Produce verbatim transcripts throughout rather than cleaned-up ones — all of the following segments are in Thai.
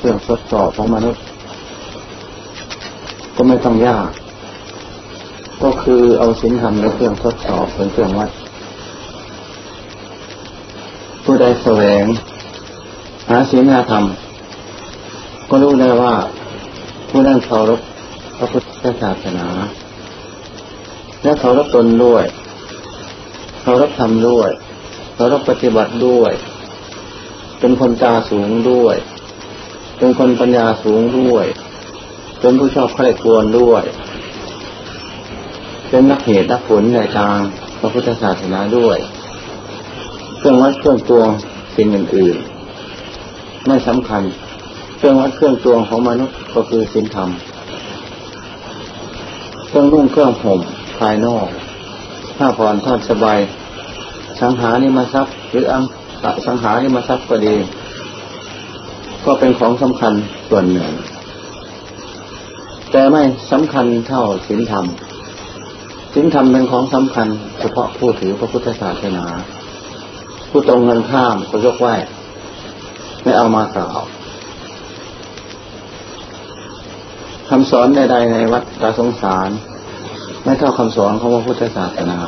เครื่องทดสอบของมนุษย์ก็ไม่ต้องยากก็คือเอาศีลธรรมในเครื่องทดสอบเป็นเครื่องวัดผู้ใดแสวงหาศีลธรรมก็รู้ได้ว่าผู้นั้นเคารพพระพุทธศาสนาและเคารพตนด้วยเคารพธรรมด้วยเคารพปฏิบัติด้วยเป็นคนตาสูงด้วยเป็นคนปัญญาสูงด้วยเป็นผู้ชอบใคร่ครวญด้วยเป็นนักเหตุนักผลในทางพระพุทธศาสนาด้วยเครื่องวัดเครื่องตวงสิ่งอื่นๆไม่สำคัญเครื่องวัดเครื่องตวงของมนุษย์ก็คือศีลธรรมเครื่องนุ่งเครื่องห่มภายนอกผ้าผ่อนผ้าสบายสังหาริมทรัพย์หรืออังสังหาริมทรัพย์ก็ดีก็เป็นของสำคัญส่วนหนึ่งแต่ไม่สำคัญเท่าศีลธรรมศีลธรรมเป็นของสำคัญเฉพาะผู้ถือพระพุทธศาสนาผู้ตรงเงินข้ามก็ยกไว้ไม่เอามากล่าวคำสอนใดๆในวัฏสงสารไม่เท่าคำสอนของพระพุทธศาสนา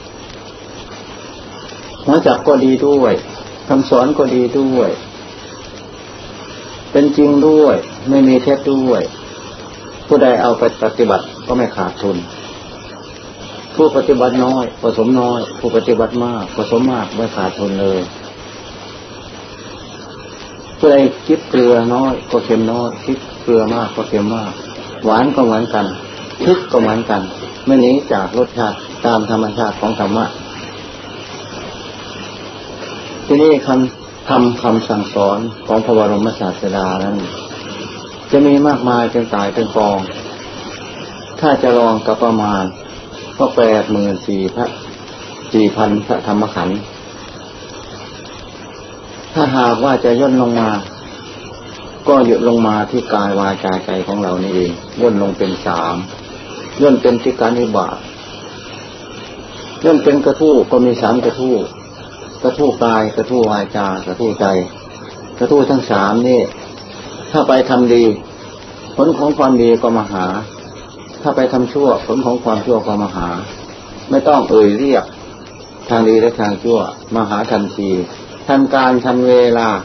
หัวจักก็ดีด้วยคำสอนก็ดีด้วยเป็นจริงด้วยไม่มีเท็จด้วยผู้ใดเอาไปปฏิบัติก็ไม่ขาดทุนผู้ปฏิบัติน้อยผสมน้อยผู้ปฏิบัติมากผสมมากไม่ขาดทุนเลยผู้ใดคิดเกลือน้อยก็เค็มน้อยคิดเกลือมากก็เค็มมากหวานก็เหมือนกันทึกก็เหมือนกันไม่หนีจากรสชาติตามธรรมชาติของธรรมะที่นี่คำทำคำสั่งสอนของพระบรมศาสดานั้นจะมีมากมายเป็นสายเป็นกองถ้าจะลองกับประมาณก็แปดหมื่นสี่พันสี่พันพระธรรมขันธ์ถ้าหากว่าจะย่นลงมาก็หยุดลงมาที่กายวาจาใจของเรานี่เองย่นลงเป็นสามย่นเป็นที่การนิบาตย่นเป็นกระทู้ก็มีสามกระทู้กระทู้กายกระทู้วาจากระทู้ใจกระทู้ทั้งสามนี่ถ้าไปทำดีผลของความดีก็มาหาถ้าไปทำชั่วผลของความชั่วก็มาหาไม่ต้องเอ่ยเรียกทางดีและทางชั่วมาหาทันทีทันการทันเวลา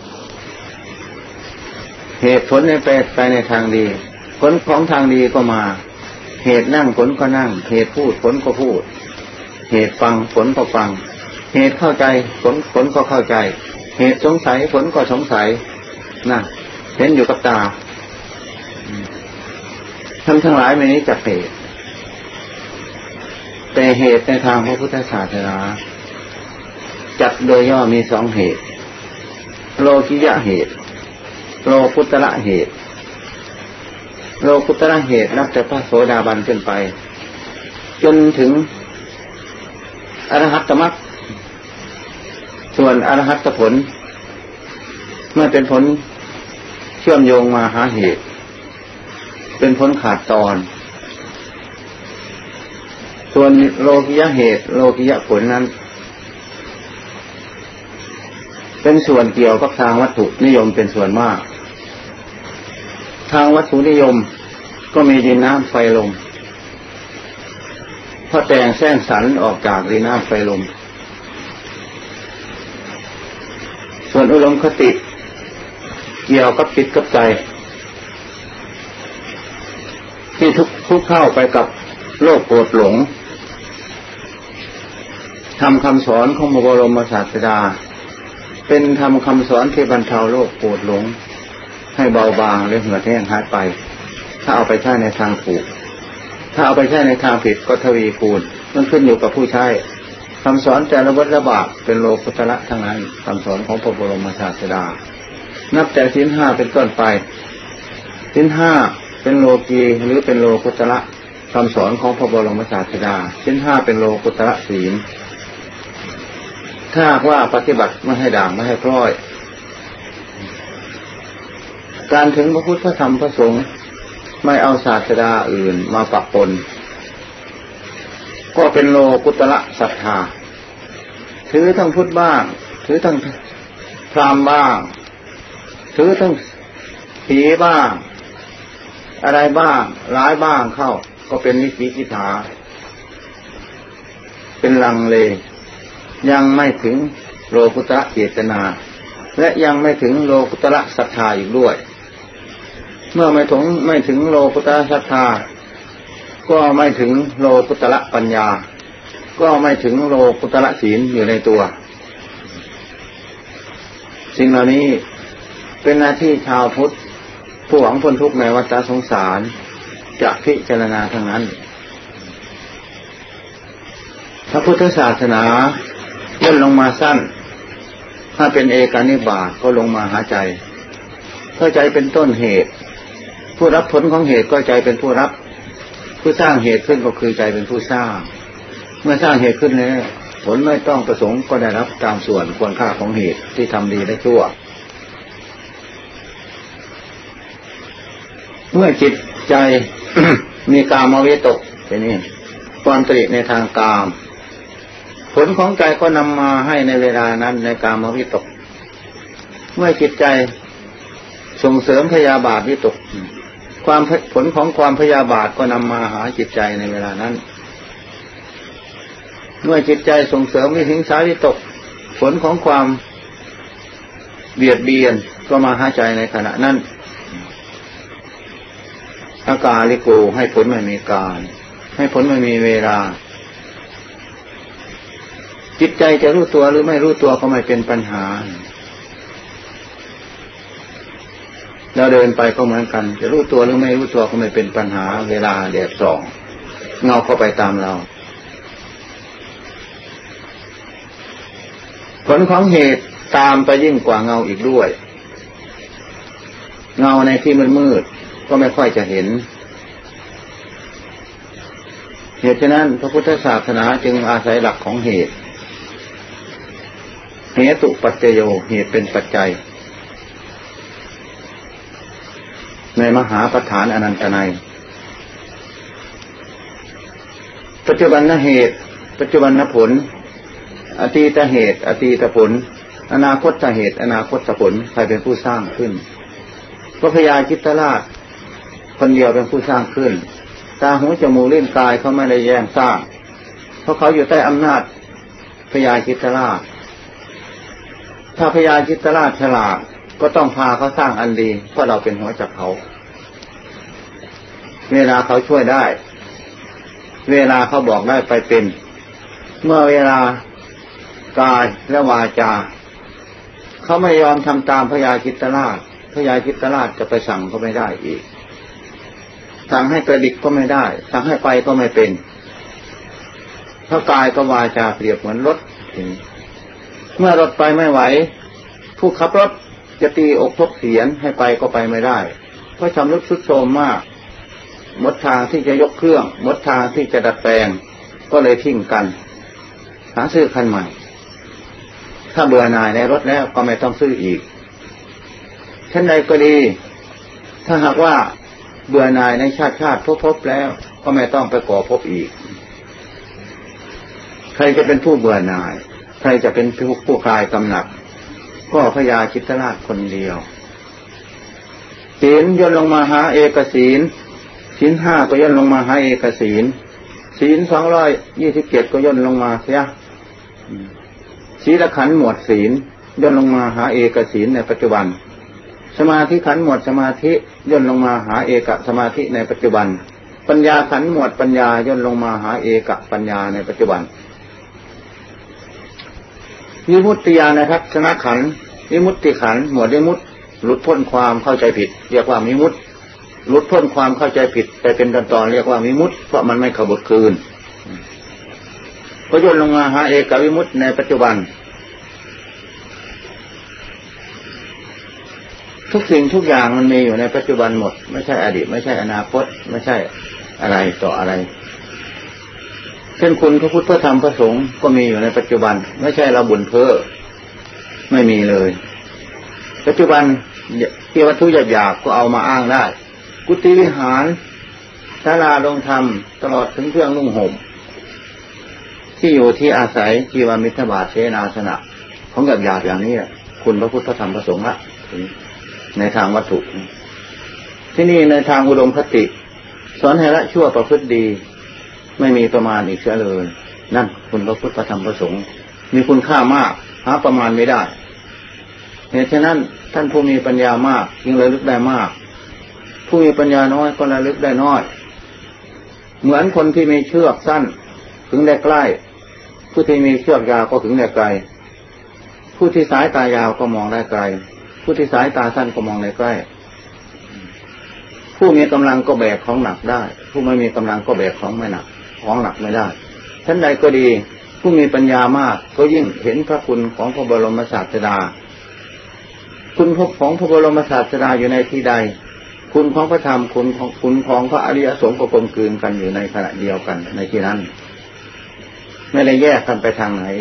เหตุผลในไปไปในทางดีผลของทางดีก็มาเหตุนั่งผลก็นั่งเหตุพูดผลก็พูดเหตุฟังผลก็ฟังเหตุเข้าใจผลผลก็เข้าใจเหตุสงสัยผลก็สงสัยน่ะเห็นอยู่กับตาทั้งทั้งหลายไม่นี้จักเหตุแต่เหตุในทางพระพุทธศาสนาจัดโดยย่อมีสองเหตุโลกิยะเหตุโลกุตระเหตุโลกุตระเหตุนับแต่พระโสดาบันขึ้นไปจนถึงอรหัตตมรรคส่วนอรหัตผลเมื่อเป็นผลเชื่อมโยงมาหาเหตุเป็นผลขาดตอนส่วนโลกิยะเหตุโลกิยะผลนั้นเป็นส่วนเกี่ยวกับทางวัตถุนิยมเป็นส่วนมากทางวัตถุนิยมก็มีดินน้ำไฟลมพอแต่งแสร้งสรรออกจากดินน้ำไฟลมส่วนอุดมคติเกี่ยวกับจิตกับใจที่ทุกทุกเข้าไปกับโลกโกรธหลงทำคำสอนของพระบรมศาสดาเป็นทำคำสอนที่บรรเทาโลกโกรธหลงให้เบาบางและเหือดแห้งหายไปถ้าเอาไปใช้ในทางถูกถ้าเอาไปใช้ในทางผิดก็ทวีคูณมันขึ้นอยู่กับผู้ใช้คำสอนแต่ละวัฏละบาปเป็นโลกุตระทั้งนั้นคำสอนของพระบรมศาสดานับแต่ศีลห้าเป็นต้นไปศีลห้าเป็นโลกีหรือเป็นโลกุตระคำสอนของพระบรมศาสดาศีลห้าเป็นโลกุตระศีลถ้าว่าปฏิบัติไม่ให้ด่างไม่ให้พร้อยการถึงพระพุทธธรรมพระสงฆ์ไม่เอาศาสดาอื่นมาปะปนก็เป็นโลกุตระศรัทธาถือทั้งพุทธบ้างถือทั้งพราหมณ์บ้างถือทั้งผีบ้างอะไรบ้างร้ายบ้างเข้าก็เป็นวิจิกิจฉาเป็นลังเลยังไม่ถึงโลกุตระเจตนาและยังไม่ถึงโลกุตระศรัทธาอีกด้วยเมื่อไม่ถึงไม่ถึงโลกุตระศรัทธาก็ไม่ถึงโลกุตระปัญญาก็ไม่ถึงโลกุตระศีลอยู่ในตัวสิ่งเหล่านี้เป็นหน้าที่ชาวพุทธผู้หวังพ้นทุกข์ในวัฏสงสารจะพิจารณาทั้งนั้นพระพุทธศาสนาย่นลงมาสั้นถ้าเป็นเอกานิบาตก็ลงมาหาใจเพราะใจเป็นต้นเหตุผู้รับผลของเหตุก็ใจเป็นผู้รับผู้สร้างเหตุขึ้นก็คือใจเป็นผู้สร้างเมื่อสร้างเหตุขึ้นแล้วผลไม่ต้องประสงค์ก็ได้รับตามส่วนควรค่าของเหตุที่ทำดีและชั่วเมื่อจิตใจ มีกามวิตกทีนี้ความตรีในทางกามผลของใจก็นำมาให้ในเวลานั้นในกามวิตกเมื่อจิตใจส่งเสริมพยาบาทวิตกความผลของความพยาบาทก็นำมาหาจิตใจในเวลานั้นเมื่อจิตใจส่งเสริมวิหิงสาวิตกผลของความเบียดเบียนก็มาหาใจในขณะนั้นอากาลิโกให้ผลไม่มีการให้ผลไม่มีเวลาจิตใจจะรู้ตัวหรือไม่รู้ตัวก็ไม่เป็นปัญหาเราเดินไปก็เหมือนกันจะรู้ตัวหรือไม่รู้ตัวก็ไม่เป็นปัญหาเวลาแดดส่องเงาเข้าไปตามเราผลของเหตุตามไปยิ่งกว่าเงาอีกด้วยเงาในที่มันมืดก็ไม่ค่อยจะเห็นเหตุฉะนั้นพระพุทธศาสนาจึงอาศัยหลักของเหตุเหตุปัจจโยเหตุเป็นปัจจัยในมหาปฐานอนันตนัยปัจจุบันเหตุปัจจุบันผลอดีตเหตุอดีตผลอนาคตเหตุอนาคตผลใครเป็นผู้สร้างขึ้นพระพญาจิตตราชคนเดียวเป็นผู้สร้างขึ้นตาหูจมูกลิ้นกายเขาไม่ได้แย่งสร้างเพราะเขาอยู่ใต้อำนาจพญาจิตตราชถ้าพญาจิตตราชฉลาดก็ต้องพาเขาสร้างอันดีเพราะเราเป็นหัวจักเขาเวลาเขาช่วยได้เวลาเขาบอกได้ไปเป็นเมื่อเวลากายและวาจาเขาไม่ยอมทำตามพญาจิตตราชพญาจิตตราชจะไปสั่งก็ไม่ได้อีกสั่งให้กระดิกก็ไม่ได้สั่งให้ไปก็ไม่เป็นเพราะกายกับวาจาเปรียบเหมือนรถเมื่อรถไปไม่ไหวผู้ขับรถจะตีอกทบเสียนให้ไปก็ไปไม่ได้เพราะชำรุดทรุดโทรมมากหมดทางที่จะยกเครื่องหมดทางที่จะดัดแปลงก็เลยทิ้งกันหาซื้อคันใหม่ถ้าเบื่อหน่ายในรถแล้วก็ไม่ต้องซื้ออีกเช่นใดก็ดีถ้าหากว่าเบื่อหน่ายในชาติชาติพบๆแล้วก็ไม่ต้องไปก่อพบอีกใครจะเป็นผู้เบื่อหน่ายใครจะเป็นผู้ผู้คลายกำหนัดก็พญาจิตตราชคนเดียวศีลย่นลงมาหาเอกศีลศีลห้าก็ย่นลงมาหาเอกศีลศีลสองร้อยยี่สิบเจ็ดก็ย่นลงมาเสียศีลขันธ์หมวดศีลย่นลงมาหาเอกศีลในปัจจุบันสมาธิขันธ์หมวดสมาธิย่นลงมาหาเอกสมาธิในปัจจุบันปัญญาขันธ์หมวดปัญญาย่นลงมาหาเอกปัญญาในปัจจุบันวิมุตติญาณทัศนขันธ์วิมุตติขันธ์หมวดวิมุตติหลุดพ้นความเข้าใจผิดเรียกว่าวิมุตติหลุดพ้นความเข้าใจผิดไปเป็นตอนๆเรียกว่าวิมุตติเพราะมันไม่ขบถคืนก็ย่นลงมาหาเอกวิมุตติในปัจจุบันทุกสิ่งทุกอย่างมันมีอยู่ในปัจจุบันหมดไม่ใช่อดีตไม่ใช่อนาคตไม่ใช่อะไรต่ออะไรเช่นคุณพระพุทธพระธรรมพระสงฆ์ก็มีอยู่ในปัจจุบันไม่ใช่เราบุญเพ้อไม่มีเลยปัจจุบันที่วัตถุหยาบๆก็เอามาอ้างได้กุฏิวิหารศาลาโรงธรรมตลอดถึงเครื่องนุ่งห่มที่อยู่ที่อาศัยจีวรมิตรบาทเสนาสนะของหยาบๆอย่างนี้คุณพระพุทธพระธรรมพระสงฆ์ละในทางวัตถุที่นี่ในทางอุดมคติสอนให้ละชั่วประพฤติดีไม่มีประมาณอีกเสียเลยนั่นคุณพระพุทธพระธรรมพระสงฆ์มีคุณค่ามากหาประมาณไม่ได้เหตุฉะนั้นท่านผู้มีปัญญามากยิ่งระลึกได้มากผู้มีปัญญาน้อยก็ระลึกได้น้อยเหมือนคนที่มีเชือกสั้นถึงได้ใกล้ผู้ที่มีเชือกยาวก็ถึงได้ไกลผู้ที่สายตายาวก็มองได้ไกลผู้ที่สายตาสั้นก็มองได้ใกล้ผู้มีกำลังก็แบกของหนักได้ผู้ไม่มีกำลังก็แบกของไม่หนักของหนักไม่ได้ท่านใดก็ดีผู้มีปัญญามากก็ยิ่งเห็นพระคุณของพระบรมศาสดาคุณของพระบรมศาสดาอยู่ในที่ใดคุณของพระธรรมคุณของคุณของพระอริยสงฆ์ก็กลมกลืนกันอยู่ในขณะเดียวกันในที่นั้นไม่ได้แยกกันไปทางไหน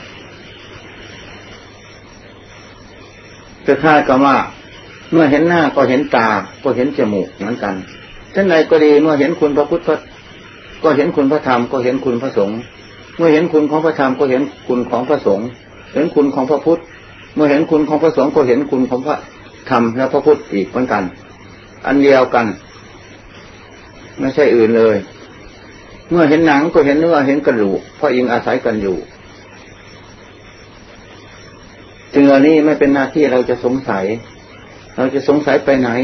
จะคล้ายกับว่าเมื่อเห็นหน้าก็เห็นตาก็เห็นจมูกเหมือนกันท่านใดก็ดีเมื่อเห็นคุณพระพุทธก็เห็นคุณพระธรรมก็เห็นคุณพระสงฆ์เมื่อเห็นคุณของพระธรรมก็เห็นคุณของพระสงฆ์เห็นคุณของพระพุทธเมื่อเห็นคุณของพระสงฆ์ก็เห็นคุณของพระธรรมและพระพุทธอีกเหมือนกันอันเดียวกันไม่ใช่อื่นเลยเมื่อเห็นหนังก็เห็นเนื้อเห็นกระดูกเพราะอิงอาศัยกันอยู่จึงเหล่านี้ไม่เป็นหน้าที่เราจะสงสัยเราจะสงสัยไปไหน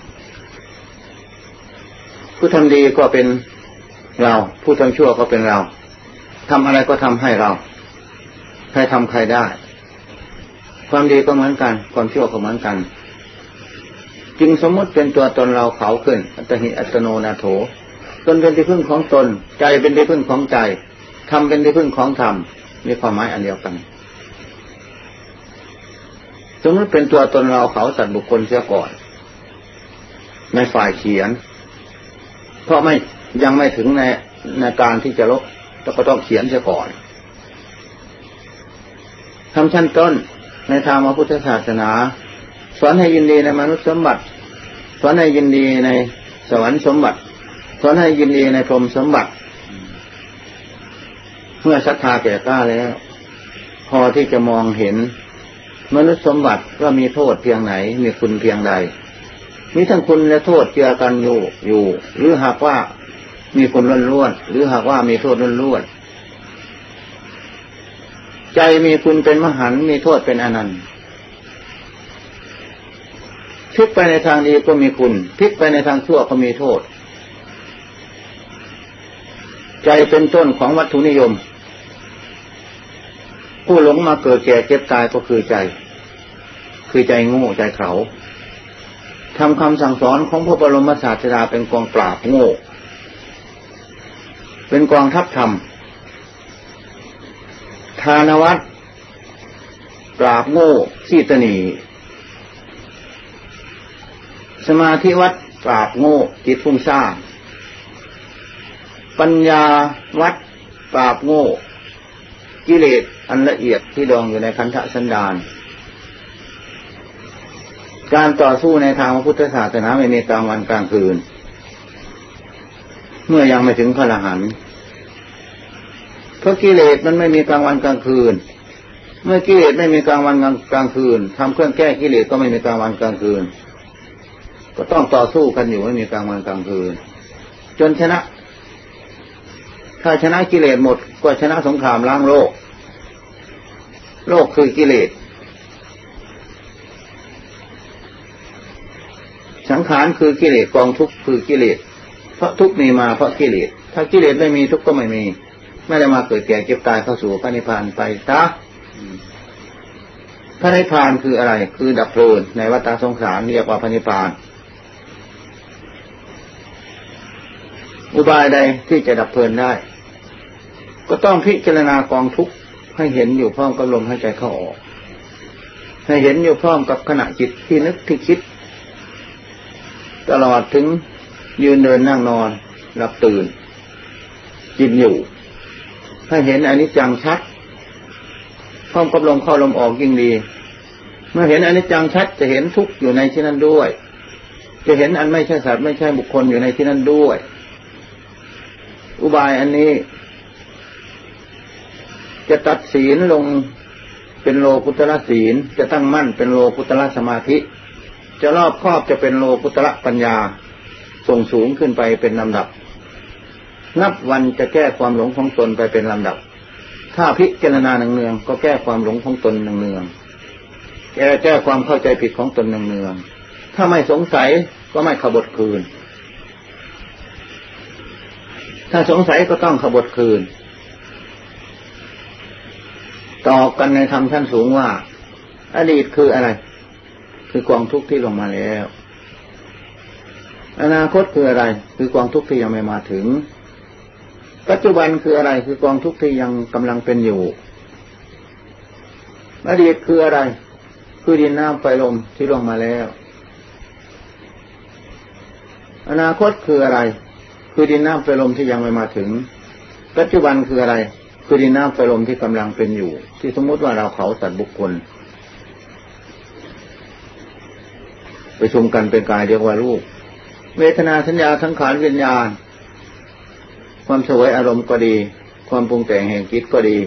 ผู้ทำดีก็เป็นเราผู้ทำชั่วก็เป็นเราทำอะไรก็ทำให้เราใครทำใครได้ความดีก็เหมือนกันความชั่วก็เหมือนกันจึงสมมติเป็นตัวตนเราเขาขึ้นอัตหิอัตโนนาโถตนเป็นที่พึ่งของตนใจเป็นที่พึ่งของใจธรรมเป็นที่พึ่งของธรรมมีความหมายอันเดียวกันสมมติเป็นตัวตนเราเขาสัตว์บุคคลเสียก่อนในฝ่ายเขียนเพราะไม่ยังไม่ถึงในในการที่จะลบก็ต้องเขียนเสียก่อนทำชั้นต้นในทางพระพุทธศาสนาสอนให้ยินดีในมนุษย์สมบัติสอนให้ยินดีในสวรรค์สมบัติสอนให้ยินดีในพรหมสมบัติเมื่อศรัทธาแก่กล้าแล้วพอที่จะมองเห็นมนุษย์สมบัติว่ามีโทษเพียงไหนมีคุณเพียงใดมีทั้งคุณและโทษเจือกันอยู่อยู่หรือหากว่ามีคุณล้วนๆหรือหากว่ามีโทษล้วนๆใจมีคุณเป็นมหันต์มีโทษเป็นอนันต์พลิกไปในทางดีก็มีคุณพลิกไปในทางชั่วก็มีโทษใจเป็นต้นของวัตถุนิยมผู้หลงมาเกิดแก่เจ็บตายก็คือใจคือใจโง่ใจเขาทำคำสั่งสอนของพระบรมศาสดาเป็นกองปราบโง่เป็นกองทัพธรรมทานวัตรปราบโง่ขี้ตนีสมาธิวัดปราบโง่จิตฟุ้งซ่านปัญญาวัดปราบโง่กิเลสอันละเอียดที่ดองอยู่ในขันธสันดานการต่อสู้ในทางพระพุทธศาสนาไม่มีกลางวันกลางคืนเมื่อยังไม่ถึงพระอรหันต์เพราะกิเลสมันไม่มีกลางวันกลางคืนเมื่อกิเลสไม่มีกลางวันกลางคืนทำเครื่องแก้กิเลสก็ไม่มีกลางวันกลางคืนก็ต้องต่อสู้กันอยู่ไม่มีกลางวันกลางคืนจนชนะถ้าชนะกิเลสหมดก็ชนะสงครามล้างโลกโลกคือกิเลสสังขารคือกิเลสกองทุกข์คือกิเลสเพราะทุกข์มีมาเพราะกิเลสถ้ากิเลสไม่มีทุกข์ก็ไม่มีไม่ได้มาเกิดแก่เก็บตายเข้าสู่พระนิพพานไปซะพระนิพพานคืออะไรคือดับเพลินในวัฏสงสารเรียกว่าพระนิพพานอุบายใดที่จะดับเพลินได้ก็ต้องพิจารณากองทุกข์ให้เห็นอยู่พร้อมกับลมหายใจเข้าออกให้เห็นอยู่พร้อมกับขณะจิตที่นึกที่คิดตลอดถึงยืนเดินนั่งนอนหลับตื่นกินอยู่ให้เห็นอนิจจังชัดพร้อมกับลมเข้าลมออกยิ่งดีเมื่อเห็นอนิจจังชัดจะเห็นทุกข์อยู่ในที่นั้นด้วยจะเห็นอันไม่ใช่สัตว์ไม่ใช่บุคคลอยู่ในที่นั้นด้วยอุบายอันนี้จะตัดศีลลงเป็นโลกุตระศีลจะตั้งมั่นเป็นโลกุตระสมาธิจะรอบครอบจะเป็นโลกุตระปัญญาส่งสูงขึ้นไปเป็นลำดับนับวันจะแก้ความหลงของตนไปเป็นลำดับถ้าพิจารณาเนืองๆก็แก้ความหลงของตนเนืองๆแก้แก้ความเข้าใจผิดของตนเนืองๆถ้าไม่สงสัยก็ไม่ขบถคืนถ้าสงสัยก็ต้องขบถคืนต่อกันในธรรมชั้นสูงว่าอดีตคืออะไรคือกองทุกข์ที่ลงมาแล้วอนาคตคืออะไรคือกองทุกข์ที่ยังไม่มาถึงปัจจุบันคืออะไรคือกองทุกข์ที่ยังกำลังเป็นอยู่อดีตคืออะไรคือดินน้ำไฟลมที่ลงมาแล้วอนาคตคืออะไรคือดินน้ำไฟลมที่ยังไม่มาถึงปัจจุบันคืออะไรคือดินน้ำไฟลมที่กำลังเป็นอยู่ที่สมมติว่าเราเขาสัตว์บุคคลประชุมกันเป็นกายเรียกว่ารูปเวทนาสัญญาสังขารวิญญาณความเสวยอารมณ์ก็ดีความปรุงแต่งแห่งจิตก็ดี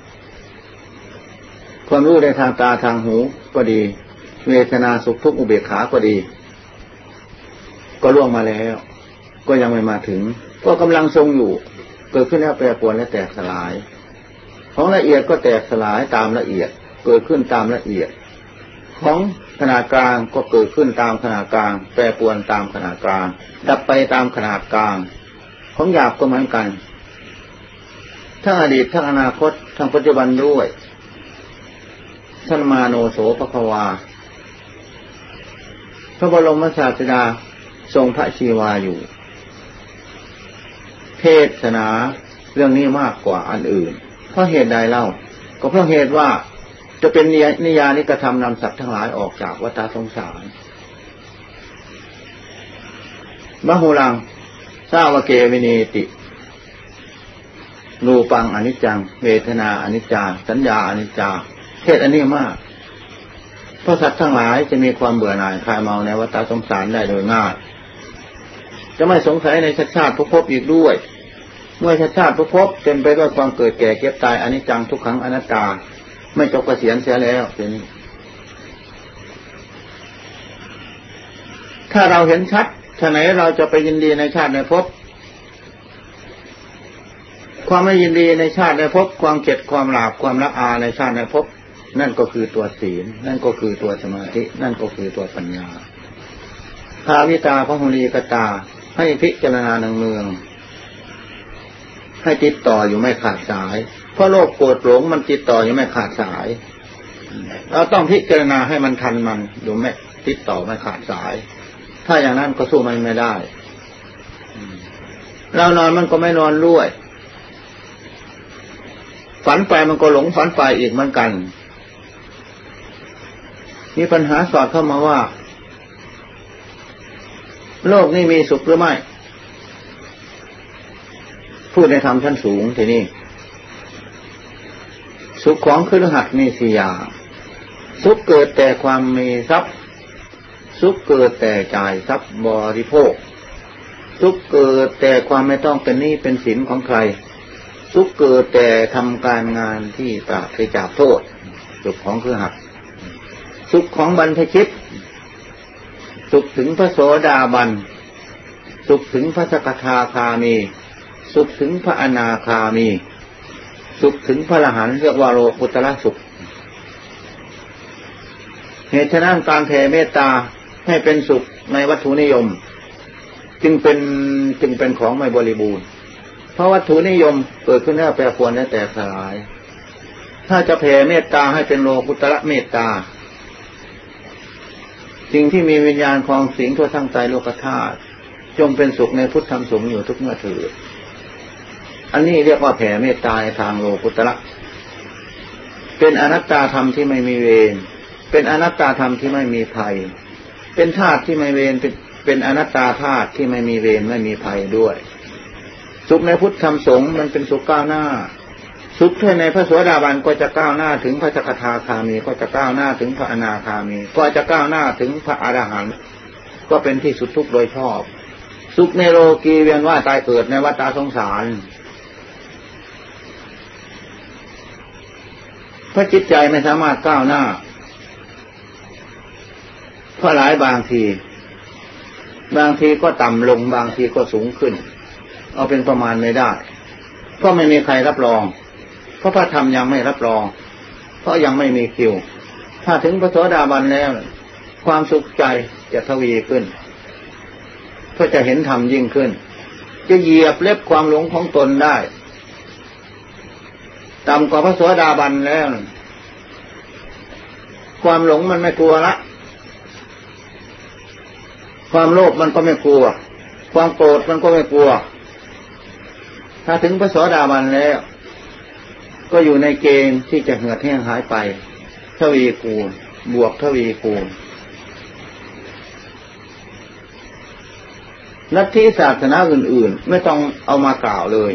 ความรู้ในทางตาทางหูก็ดีเวทนาสุขทุกข์อุเบกขาก็ดีก็ล่วงมาแล้วก็ยังไม่มาถึงก็กำลังทรงอยู่เกิดขึ้นแล้วแปรปรวนและแตกสลายของละเอียดก็แตกสลายตามละเอียดเกิดขึ้นตามละเอียดของขนาดกลางก็เกิดขึ้นตามขนาดกลางแปรปรวนตามขนาดกลางดับไปตามขนาดกลางของหยาบก็เหมือนกันทั้งอดีตทั้งอนาคตทั้งปัจจุบันด้วยท่านมาโนโสภควาพระบรมศาสดาทรงพระชีวาอยู่เทศนาเรื่องนี้มากกว่าอันอื่นเพราะเหตุใดเล่าก็เพราะเหตุว่าจะเป็นนิยานิกระทำนำสัตว์ทั้งหลายออกจากวัฏสงสารมหูลังสาวเกวินีติรูปังอนิจจังเวทนาอนิจจาสัญญาอนิจจาเทศอันนี้มากเพราะสัตว์ทั้งหลายจะมีความเบื่อหน่ายคลายเมาในวัฏสงสารได้โดยง่ายจะไม่สงสัยในชาติชาติภพอีกด้วยเมื่อชาติชาติภพเต็มไปด้วยความเกิดแก่เก็บตายอนิจจังทุกขังอนัตตาไม่จบเกษียณเสียแล้วทีนี้ถ้าเราเห็นชัดฉะไหนเราจะไปยินดีในชาติในภพความไม่ยินดีในชาติในภพความเกลียดความหลาบความละอาในชาติในภพนั่นก็คือตัวศีลนั่นก็คือตัวสมาธินั่นก็คือตัวปัญญาภาวิตาพหุลีกตาให้พิจารณาเนืองๆให้ติดต่ออยู่ไม่ขาดสายเพราะโลภโกรธหลงมันติดต่ออยู่ไม่ขาดสายเราต้องพิจารณาให้มันทันมันอยู่ไม่ติดต่อไม่ขาดสายถ้าอย่างนั้นก็สู้มันไม่ได้เรานอนมันก็ไม่นอนด้วยฝันไปมันก็หลงฝันไปอีกเหมือนกันมีปัญหาสอดเข้ามาว่าโลกนี้มีสุขหรือไม่พูดในธรรมชั้นสูงทีนี้สุขของคฤหัสถ์มีสี่อย่างสุขเกิดแต่ความมีทรัพย์สุขเกิดแต่จ่ายทรัพย์บริโภคสุขเกิดแต่ความไม่ต้องเป็นหนี้เป็นสินของใครสุขเกิดแต่ทำการงานที่ปราศจากโทษสุขของคฤหัสถ์สุขของบรรพชิตสุขถึงพระโสดาบันสุขถึงพระสกทาคามีสุขถึงพระอนาคามีสุขถึงพระอรหันต์เรียกว่าโลกุตระสุขเหตุฉะนั้นการแผ่เมตตาให้เป็นสุขในวัตถุนิยมจึงเป็นจึงเป็นของไม่บริบูรณ์เพราะวัตถุนิยมเกิดขึ้นแล้วแปรปรวนและแตกสลายถ้าจะแผ่เมตตาให้เป็นโลกุตระเมตตาสิ่งที่มีวิญญาณครองสิงทั่วทั้งใจโลกธาตุจงเป็นสุขในพุทธธรรมสงฆ์อยู่ทุกเมื่อเถิดอันนี้เรียกว่าแผ่เมตตาในทางโลกุตระเป็นอนัตตาธรรมที่ไม่มีเวรเป็นอนัตตาธรรมที่ไม่มีภัยเป็นธาตุที่ไม่เวรเป็นเป็นอนัตตาธาตุที่ไม่มีเวรไม่มีภัยด้วยสุขในพุทธธรรมสงฆ์มันเป็นสุขก้าวหน้าสุขในพระโสดาบันก็จะก้าวหน้าถึงพระสกทาคามีก็จะก้าวหน้าถึงพระอนาคามีก็จะก้าวหน้าถึงพระอรหันต์ก็เป็นที่สุดทุกข์โดยชอบสุขในโลกีเวียนว่ายตายเกิดในวัฏสงสารเพราะจิตใจไม่สามารถก้าวหน้าเพราะหลายบางทีบางทีก็ต่ำลงบางทีก็สูงขึ้นเอาเป็นประมาณไม่ได้เพราะไม่มีใครรับรองเพราะพระธรรมยังไม่รับรองเพราะยังไม่มีคิวถ้าถึงพระโสดาบันแล้วความสุขใจจะทวีขึ้นก็จะเห็นธรรมยิ่งขึ้นจะเหยียบเล็บความหลงของตนได้ต่ำกว่าพระโสดาบันแล้วความหลงมันไม่กลัวละความโลภมันก็ไม่กลัวความโกรธมันก็ไม่กลัวถ้าถึงพระโสดาบันแล้วก็อยู่ในเกณฑ์ที่จะเหือดแห้งหายไปทวีคูณบวกทวีคูณลัทธิศาสนาอื่นๆไม่ต้องเอามากล่าวเลย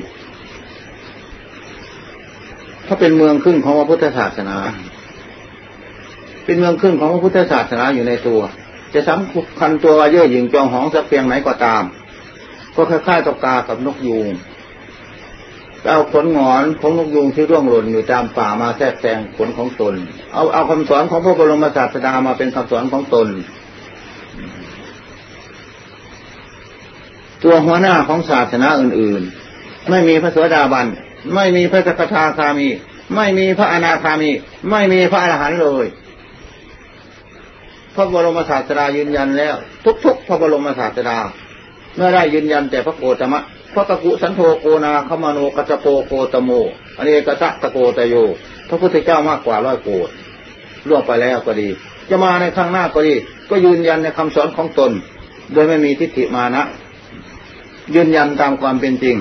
ถ้าเป็นเมืองขึ้นของพระพุทธศาสนาเป็นเมืองขึ้นของพระพุทธศาสนาอยู่ในตัวจะสำคัญตัวเย่อหยิ่งจองหองสักเพียงไหนก็ตามก็คล้ายๆกับกากับนกยูงเอาขนหงอนของนกยูงที่ร่วงหล่นอยู่ตามป่ามาแทรกแซงขนของตนเอาเอาคำสอนของพระบรมศาสดามาเป็นคำสอนของตนตัวหัวหน้าของศาสนาอื่นๆไม่มีพระโสดาบันไม่มีพระสกทาคามีไม่มีพระอนาคามีไม่มีพระอรหันต์เลยพระบรมศาสดายืนยันแล้วทุกๆพระบรมศาสดาเมื่อได้ยืนยันแต่พระโกตมะพระตะกุสันโธโกนาคมโนกัจจโปโกตโมอเนกตะตะโกตโยพระพุทธเจ้ามากกว่าร้อยโกฏล่วงไปแล้วก็ดีจะมาในข้างหน้าก็ดีก็ยืนยันในคำสอนของตนโดยไม่มีทิฏฐิมานะยืนยันตามความเป็นจริง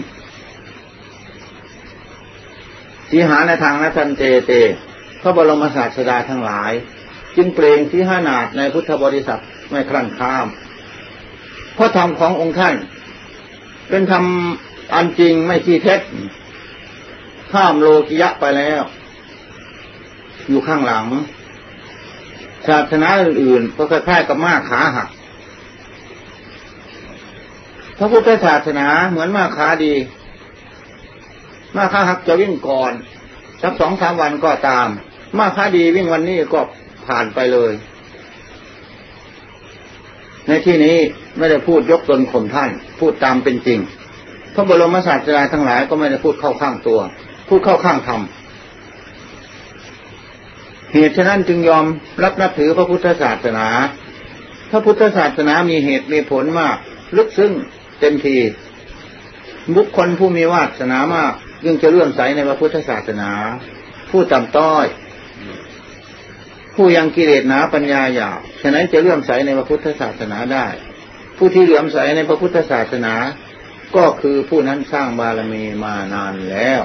สีหาในทางนัทันเตเตพระบรมศาสดาทั้งหลายจึงเปล่งสีหานาฏในพุทธบริษัทไม่คลั่นข้ามเพราะธรรมขององค์ท่านเป็นธรรมอันจริงไม่ขี้เท็จข้ามโลกิยะไปแล้วอยู่ข้างหลังศาสนาอื่นๆก็คล้ายๆกับม้าขาหักพระพุทธศาสนาเหมือนม้าขาดีม้าขาหักจะวิ่งก่อนสักสองสามวันก็ตามม้าขาดีวิ่งวันนี้ก็ผ่านไปเลยในที่นี้ไม่ได้พูดยกตนข่มท่านพูดตามเป็นจริงพระบรมศาสดาทั้งหลายก็ไม่ได้พูดเข้าข้างตัวพูดเข้าข้างธรรมเหตุฉะนั้นจึงยอมรับนับถือพระพุทธศาสนาพระพุทธศาสนามีเหตุมีผลมากลึกซึ้งเต็มทีบุคคลผู้มีวาสนามากยิ่งจะเลื่อมใสในพระพุทธศาสนาผู้ต่ำต้อยผู้ยังกิเลสหนาปัญญาหยาบฉะนั้นจะเลื่อมใสในพระพุทธศาสนาได้ผู้ที่เลื่อมใสในพระพุทธศาสนาก็คือผู้นั้นสร้างบารมีมานานแล้ว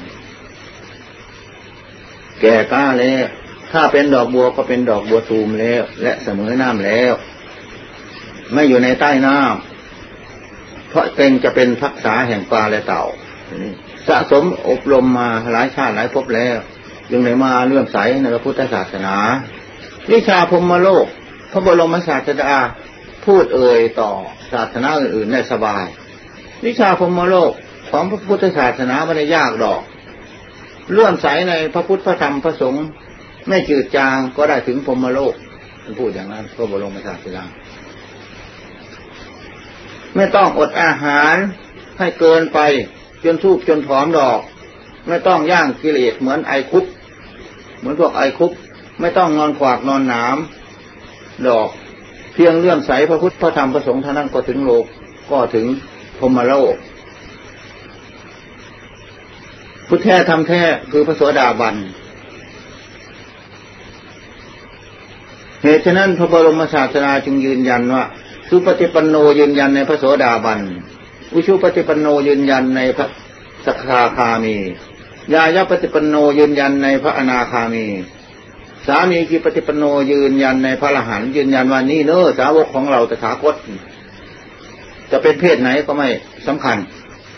แก่กล้าแล้วถ้าเป็นดอกบัวก็เป็นดอกบัวตูมแล้วและเสมอน้ำแล้วไม่อยู่ในใต้น้ำเพราะเต็งจะเป็นทักษะแห่งปลาและเต่าสะสมอบรมมาหลายชาติหลายภพแล้วจึงได้มาเลื่อมใสในพระพุทธศาสนาวิชาพรหมโลกพระบรมศาสดาพูดเอ่ยต่อศาสนาอื่นๆได้สบายวิชาพรหมโลกของพระพุทธศาสนาไม่ได้ยากดอกเลื่อมใสในพระพุทธพระธรรมพระสงฆ์ไม่จืดจางก็ได้ถึงพรหมโลกพูดอย่างนั้นพระบรมศาสดาไม่ต้องอดอาหารให้เกินไปจนทูบจนผอมดอกไม่ต้องย่างกิเลสเหมือนไอคุกเหมือนพวกไอคุกไม่ต้องนอนขวากนอนหนามดอกเพียงเลื่อมใสพระพุทธพระธรรมพระสงฆ์เท่านั้นก็ถึงโลกก็ถึงพรหมโลกพุทธแท้ธรรมแท้คือพระโสดาบันเหตุฉะนั้นพระบรมศาสดาจึงยืนยันว่าสุปฏิปันโนยืนยันในพระโสดาบันอุชุปฏิปันโนยืนยันในพระสกทาคามีญายปฏิปันโนยืนยันในพระอนาคามีสามีกิปฏิปันโนยืนยันในพระอรหันต์ยืนยันว่านี่เน้อสาวกของเราตถาคตจะเป็นเพศไหนก็ไม่สำคัญ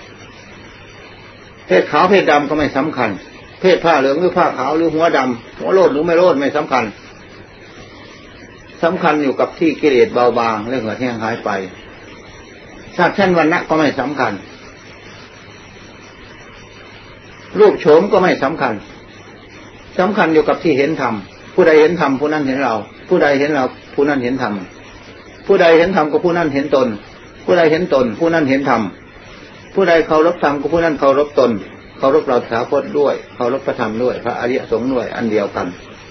เพศขาวเพศดำก็ไม่สำคัญเพศผ้าเหลืองหรือผ้าขาวหรือหัวดำหัวโลดหรือไม่โลดไม่สำคัญสำคัญอยู่กับที่กิเลสเบาบางและเหือดแห้งหายไปชาติชั้นวรรณะก็ไม่สำคัญรูปโฉมก็ไม่สำคัญสำคัญอยู่กับที่เห็นธรรมผู้ใดเห็นธรรมผู้นั้นเห็นเราผู้ใดเห็นเราผู้ผู้นั้นเห็นธรรมผู้ใดเห็นธรรมก็ผู้นั้นเห็นตนผู้ใดเห็นตนผู้นั้นเห็นธรรมผู้ใดเคารพธรรมก็ผู้นั้นเคารพตนเคารพเราสาวพจน์ด้วยเคารพพระธรรมด้วยพระอริยสงฆ์ด้วยอันเดียวกัน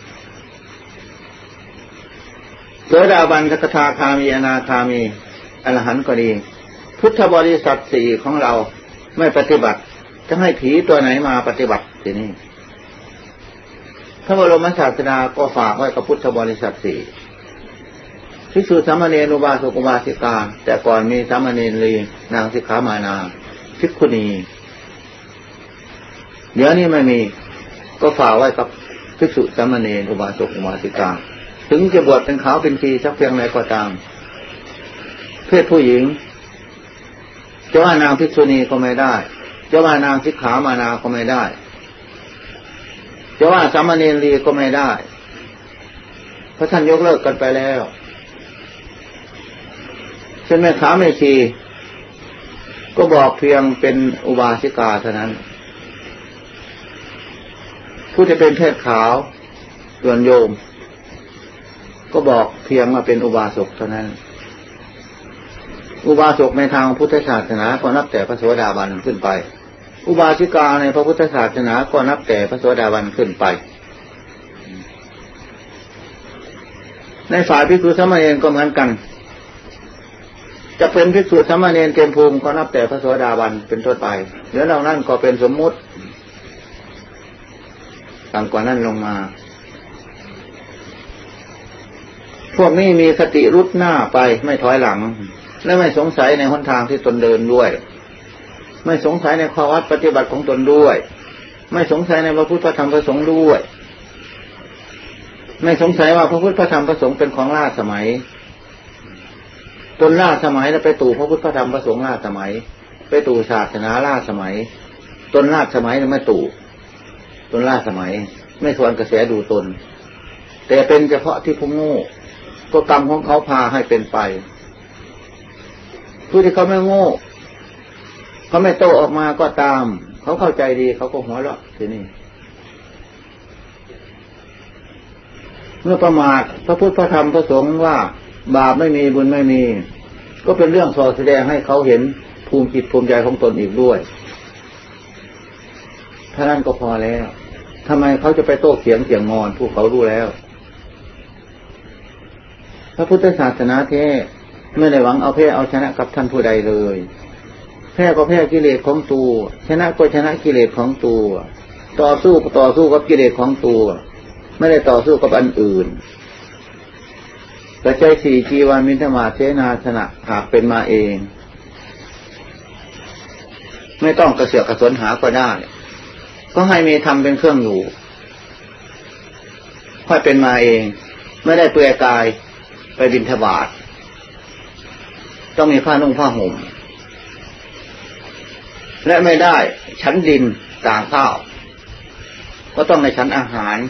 โสดาบันสกทาคามีอนาคามีอรหันต์ก็ดีพุทธบริษัทสี่ของเราไม่ปฏิบัติจะให้ผีตัวไหนมาปฏิบัติทีนี้พระบรมศาสดาก็ฝากไว้กับพุทธบริษัทสี่ภิกษุสามเณรอุบาสกอุบาสิกาแต่ก่อนมีสามเณรีนางสิกขามานาภิกขุณีเดี๋ยวนี้ไม่มีก็ฝากไว้กับภิกษุสามเณรอุบาสกอุบาสิกาถึงจะบวชเป็นขาวเป็นชีสักเพียงไรก็ตามเพศผู้หญิงจะว่านางภิกษุณีก็ไม่ได้จะว่านางสิกขามานาก็ไม่ได้จะว่าสามเณรีก็ไม่ได้เพราะท่านยกเลิกกันไปแล้วเช่นแม่ค้าแม่ชีก็บอกเพียงเป็นอุบาสิกาเท่านั้นผู้ที่เป็นเพศขาวส่วนโยมก็บอกเพียงว่าเป็นอุบาสกเท่านั้นอุบาสกในทางพุทธศาสนาก็นับแต่พระโสดาบันขึ้นไปอุบาสิกาในพระพุทธศาสนาก็นับแต่พระโสดาบันขึ้นไปในฝ่ายภิกษุสามเณรก็เหมือนกันจะเป็นภิกษุสามเณรเต็มภูมิก็นับแต่พระโสดาบันเป็นต้นไปเหลือเหล่านั้นก็เป็นสมมุติต่างกว่านั้นลงมาพวกนี้มีสติรุดหน้าไปไม่ถอยหลังและไม่สงสัยในหนทางที่ตนเดินด้วยไม่สงสัยในข้อวัดปฏิบัติของตนด้วยไม่สงสัยในพระพุทธธรรมพระสงฆ์ด้วยไม่สงสัยว่าพระพุทธธรรมพระสงฆ์เป็นของล่าสมัยตนล่าสมัยแล้วไปตู่พระพุทธธรรมพระสงฆ์ล่าสมัยไปตู่ศาสนาล่าสมัยตนล่าสมัยแล้วไม่ตู่ตนล่าสมัยไม่ทวนกระแสดูตนแต่เป็นเฉพาะที่ผู้โง่ก็กรรมของเขาพาให้เป็นไปผู้ที่เขาไม่โง่เขาไม่โตออกมาก็ตามเขาเข้าใจดีเขาก็หัวเราะทีนี้เมื่อประมาทพระพุทธพระธรรมพระสงฆ์ว่าบาปไม่มีบุญไม่มีก็เป็นเรื่องสอแสดงให้เขาเห็นภูมิจิตภูมิใจของตนอีกด้วยถ้านั้นก็พอแล้วทำไมเขาจะไปโต้เถียงเถียงงอนผู้เขารู้แล้วพระพุทธศาสนาแท้ไม่ได้หวังเอาแพ้เอาชนะกับท่านผู้ใดเลยแพ้ก็แพ้กิเลสของตัวชนะก็ชนะกิเลสของตัวต่อสู้ก็ต่อสู้กับกิเลสของตัวไม่ได้ต่อสู้กับอันอื่นปัจจัยสี่จีวรมินทมาเทนาสนะหากเป็นมาเองไม่ต้องกระเสือกกระสนหาก็ได้ก็ให้มีธรรมเป็นเครื่องอยู่ค่อยเป็นมาเองไม่ได้เปลือยกายไปบิณฑบาตต้องมีผ้านุ่งผ้าห่มและไม่ได้ฉันดินต่างข้าวก็ต้องในฉันอาหาร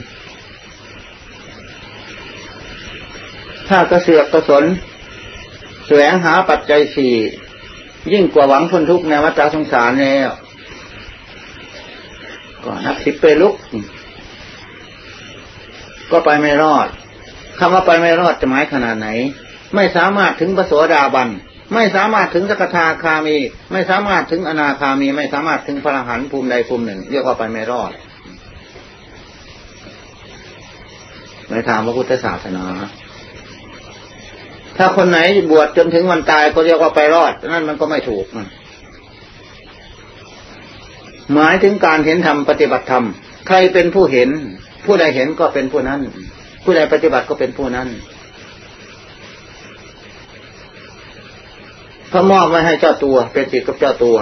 ถ้ากระเสือกกระสนแสวงหาปัจจัยสี่ยิ่งกว่าหวังพ้นทุกข์ในวัฏสงสารแล้วก็นับสิบไปลุกก็ไปไม่รอดคำว่าไปไม่รอดจะหมายขนาดไหนไม่สามารถถึงพระโสดาบันไม่สามารถถึงสกทาคามีไม่สามารถถึงอนาคามีไม่สามารถถึงพระอรหันต์ภูมิใดภูมิหนึ่งเรียกว่าไปไม่รอดในทางพระพุทธศาสนาถ้าคนไหนบวชจนถึงวันตายก็เรียกว่าไปรอดนั่นมันก็ไม่ถูกหมายถึงการเห็นธรรมปฏิบัติธรรมใครเป็นผู้เห็นผู้ใดเห็นก็เป็นผู้นั้นผู้ใดปฏิบัติก็เป็นผู้นั้นเขามอบไว้ให้เจ้าตัวเป็นสิทธิ์กับเจ้าตัว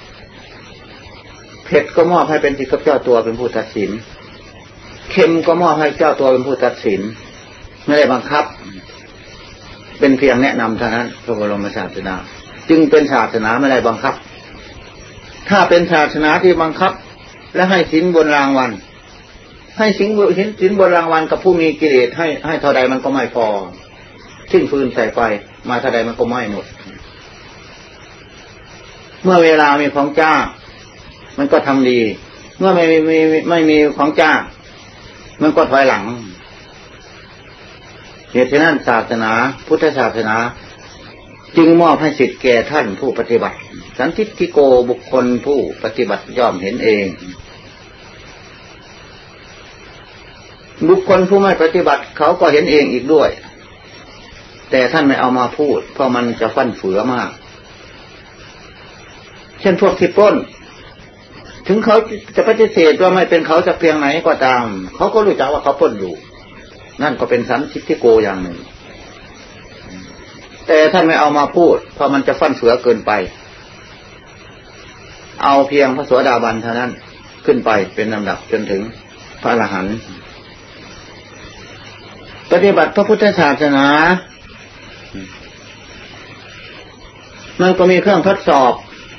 เผ็ดก็มอบให้เป็นสิทธิ์กับเจ้าตัวเป็นผู้ตัดสินเค็มก็มอบให้เจ้าตัวเป็นผู้ตัดสินไม่ได้บังคับเป็นเพียงแนะนำเท่านั้นพระบรมศาสดาจึงเป็นศาสนาไม่ได้บังคับถ้าเป็นศาสนาที่บังคับและให้สินบนรางวัลให้สินบนสินบนรางวัลกับผู้มีกิเลสให้ให้เท่าใดมันก็ไม่พอทิ้งฟืนใส่ไฟมาเท่าใดมันก็ไหม้หมดเมื่อเวลามีของจ้างมันก็ทำดีเมื่อไม่มีไม่มีของจ้างมันก็ถอยหลังเหตุฉะนั้นศาสนาพุทธศาสนาจึงมอบให้สิทธิ์แก่ท่านผู้ปฏิบัติสันทิฏฐิโกบุคคลผู้ปฏิบัติย่อมเห็นเองบุคคลผู้ไม่ปฏิบัติเขาก็เห็นเองอีกด้วยแต่ท่านไม่เอามาพูดเพราะมันจะฟั่นเฟือมากเช่นพวกที่ปล้นถึงเขาจะปฏิเสธว่าไม่เป็นเขาจะเพียงไหนก็ตามเขาก็รู้จักว่าเขาปล้นอยู่นั่นก็เป็นสันทิฏฐิโกอย่างหนึ่งแต่ท่านไม่เอามาพูดเพราะมันจะฟั่นเฟือเกินไปเอาเพียงพระโสดาบันเท่านั้นขึ้นไปเป็นลำดับจนถึงพระอรหันต์ปฏิบัติพระพุทธศาสนามันก็มีเครื่องทดสอบ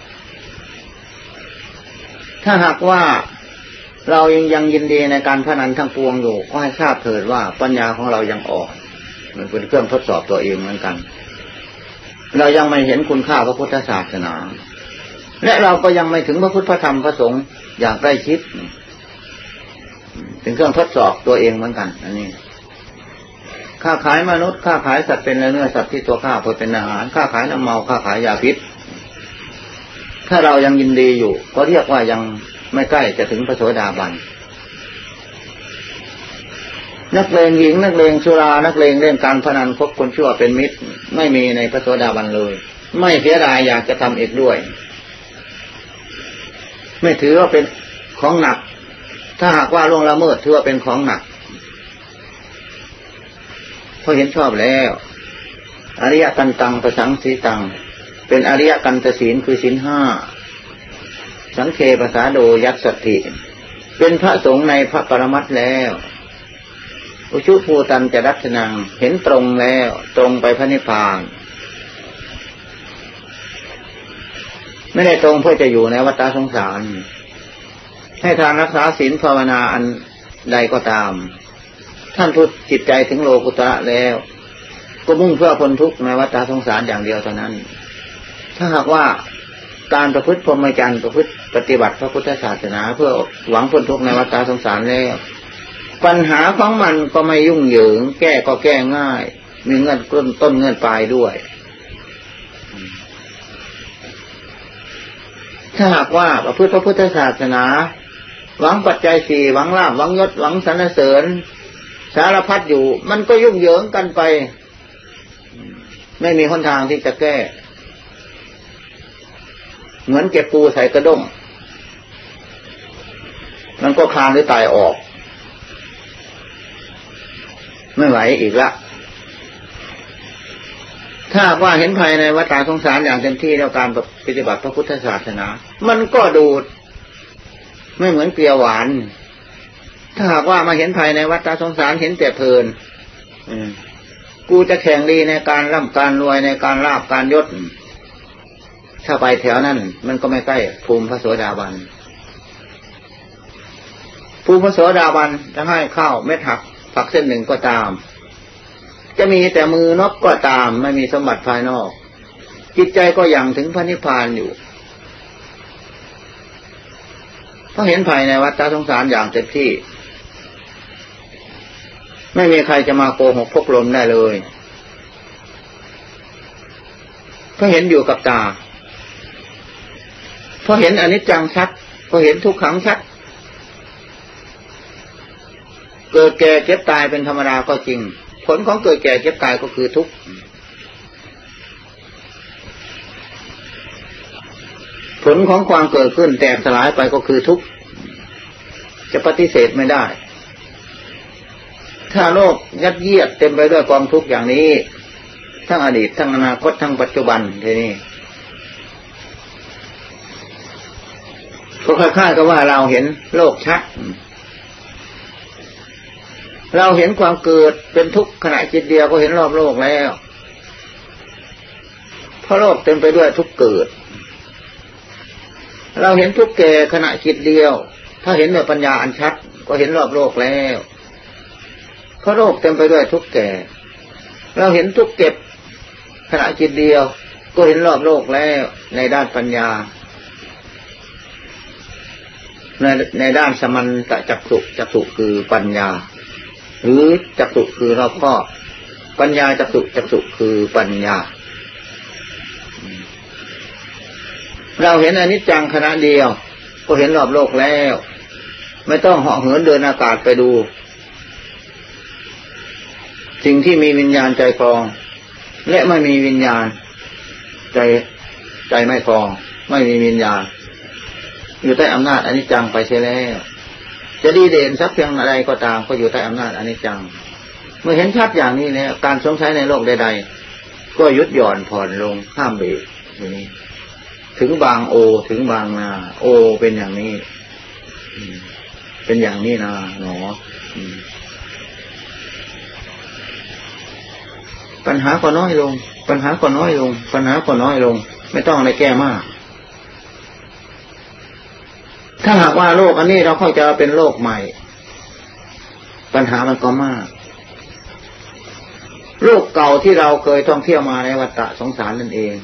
ถ้าหากว่าเรายังยังยินดีในการพนันทั้งปวงอยู่ก็ให้ทราบเถิดว่าปัญญาของเรายังอ่อนมันเป็นเครื่องทดสอบตัวเองเหมือนกันเรายังไม่เห็นคุณค่าพระพุทธศาสนาและเราก็ยังไม่ถึงพระพุทธพระธรรมพระสงฆ์อย่างใกล้ชิดเป็นเครื่องทดสอบตัวเองเหมือนกันอันนี้ค้าขายมนุษย์ค้าขายสัตว์เป็นเนื้อสัตว์ที่ตัวข้าเพื่อเป็นอาหารค้าขายน้ำเมาค้าขายยาพิษถ้าเรายังยินดีอยู่ก็เรียกว่ายังไม่ใกล้จะถึงพระโสดาบันนักเลงหญิงนักเลงสุรานักเลงเล่นการพนันคบคนชั่วเป็นมิตรไม่มีในพระโสดาบันเลยไม่เสียดายอยากจะทำอีกด้วยไม่ถือว่าเป็นของหนักถ้าหากว่าล่วงละเมิดถือว่าเป็นของหนักเพราะเห็นชอบแล้วอริยกันตังประสังสีตังเป็นอริยกันตศีลคือศีลห้าสังเคปสาโดยัสสติเป็นพระสงฆ์ในพระปรมัตถ์แล้วอุชุภูตันจะรัตนังเห็นตรงแล้วตรงไปพระนิพพานไม่ได้ตรงเพื่อจะอยู่ในวัฏสงสารให้ทานรักษาศีลภาวนาอันใดก็ตามท่านผู้จิตใจถึงโลกุตระแล้วก็มุ่งเพื่อพ้นทุกข์ในวัฏสงสารอย่างเดียวเท่านั้นถ้าหากว่าการประพฤติพรหมจรรย์ประพฤติปฏิบัติพระพุทธศาสนาเพื่อหวังพ้นทุกข์ในวัฏสงสารแล้วปัญหาของมันก็ไม่ยุ่งเหยิงแก้ก็แก้ง่ายมีเงื่อนต้นต้นเงื่อนปลายด้วยถ้าหากว่าประพฤติพระพุทธศาสนาหวังปัจจัยสี่หวังลาภหวังยศหวังสรรเสริญสารพัดอยู่มันก็ยุ่งเหยิงกันไปไม่มีหนทางที่จะแก้เหมือนเก็บปูใส่กระด้งมันก็คลานหรือตายออกไม่ไหวอีกละถ้าว่าเห็นภายในวัฏสงสารอย่างเต็มที่แล้วการปฏิบัติพระพุทธศาสนามันก็ดูดไม่เหมือนเกลียวหวานถ้าหากว่ามาเห็นภายในวัฏสงสารเห็นแต่เพลินกูจะแข่งดีในการร่ำการรวยในการลาภการยศถ้าไปแถวนั้นมันก็ไม่ใกล้ภูมิพระโสดาบันภูมิพระโสดาบันจะให้ข้าวเม็ดหักผักเส้นหนึ่งก็ตามจะมีแต่มือนกก็ตามไม่มีสมบัติภายนอกจิตใจก็ยังถึงพระนิพพานอยู่เพราะเห็นภายในวัฏสงสารอย่างเต็มที่ไม่มีใครจะมาโกหกพกลมได้เลยเพราะเห็นอยู่กับตาเพราะเห็นอนิจจังชัดเพราะเห็นทุกขังชัดเกิดแก่เจ็บตายเป็นธรรมดาก็จริงผลของเกิดแก่เจ็บตายก็คือทุกข์ผลของความเกิดขึ้นแตกสลายไปก็คือทุกข์จะปฏิเสธไม่ได้ถ้าโลกยัดเยียดเต็มไปด้วยกองทุกข์อย่างนี้ทั้งอดีตทั้งอนาคตทั้งปัจจุบันทีนี้ก็คล้ายๆกับว่าเราเห็นโลกชัดเราเห็นความเกิดเป็นทุกข์ขณะจิตเดียวก็เห็นรอบโลกแล้วเพราะโลกเต็มไปด้วยทุกข์เกิดเราเห็นทุกข์แก่ขณะจิตเดียวถ้าเห็นด้วยปัญญาอันชัดก็เห็นรอบโลกแล้วเพราะโลกเต็มไปด้วยทุกข์แก่เราเห็นทุกข์เก็บขณะจิตเดียวก็เห็นรอบโลกแล้วในด้านปัญญาในในด้านสมัญตจักษุจักษุคือปัญญาหรือจักษุคือรอบคอบปัญญาจักษุจักษุคือปัญญาเราเห็นอนิจจังขณะเดียวก็เห็นรอบโลกแล้วไม่ต้องเหาะเหินเดินอากาศไปดูสิ่งที่มีวิญญาณใจครองและไม่มีวิญญาณใจใจไม่ครองไม่มีวิญญาณอยู่ใต้อำนาจอนิจจังไปเสียแล้วจะดีเด่นสักเพียงอะไรก็ตามก็อยู่ใต้อำนาจอนิจจังเมื่อเห็นชัดอย่างนี้แล้วการสงสัยในโลกใดๆก็ยุดหย่อนผ่อนลงห้ามเบรกอย่างนี้ถึงบางโอถึงบางนาโอเป็นอย่างนี้เป็นอย่างนี้นาหนอปัญหาก็น้อยลงปัญหาก็น้อยลงปัญหาก็น้อยลงไม่ต้องอะไรแก้มากถ้าหากว่าโลกอันนี้เราเข้าใจเป็นโลกใหม่ปัญหามันก็มากโลกเก่าที่เราเคยท่องเที่ยวมาในวัฏสงสารนั่นเอง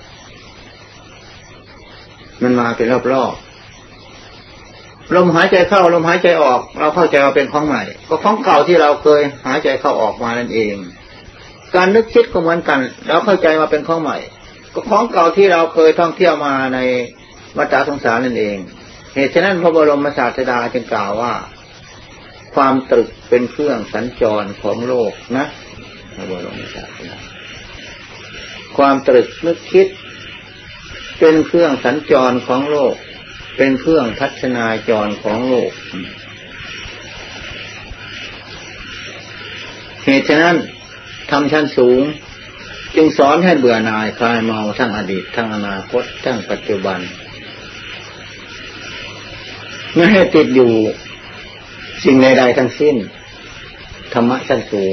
มันมาเป็นรอบๆลมหายใจเข้าลมหายใจออกเราเข้าใจว่าเป็นของใหม่ก็ของเก่าที่เราเคยหายใจเข้าออกมานั่นเองการนึกคิดก็เหมือนกันเราเข้าใจว่าเป็นของใหม่ก็ของเก่าที่เราเคยท่องเที่ยวมาในวัฏสงสารนั่นเองเหตุฉะนั้นพระบรมศาสดาจึงกล่าวว่าความตรึกเป็นเครื่องสัญจรของโลกนะพระบรมศาสดาความตรึกนึกคิดเป็นเครื่องสัญจรของโลกเป็นเครื่องทัศนาจรของโลกเหตุฉะนั้นธรรมชั้นสูงจึงสอนให้เบื่อหน่ายคลายเมาทั้งอดีตทั้งอนาคตทั้งปัจจุบันไม่ให้ติดอยู่สิ่งใดๆทั้งสิ้นธรรมะชั้นสูง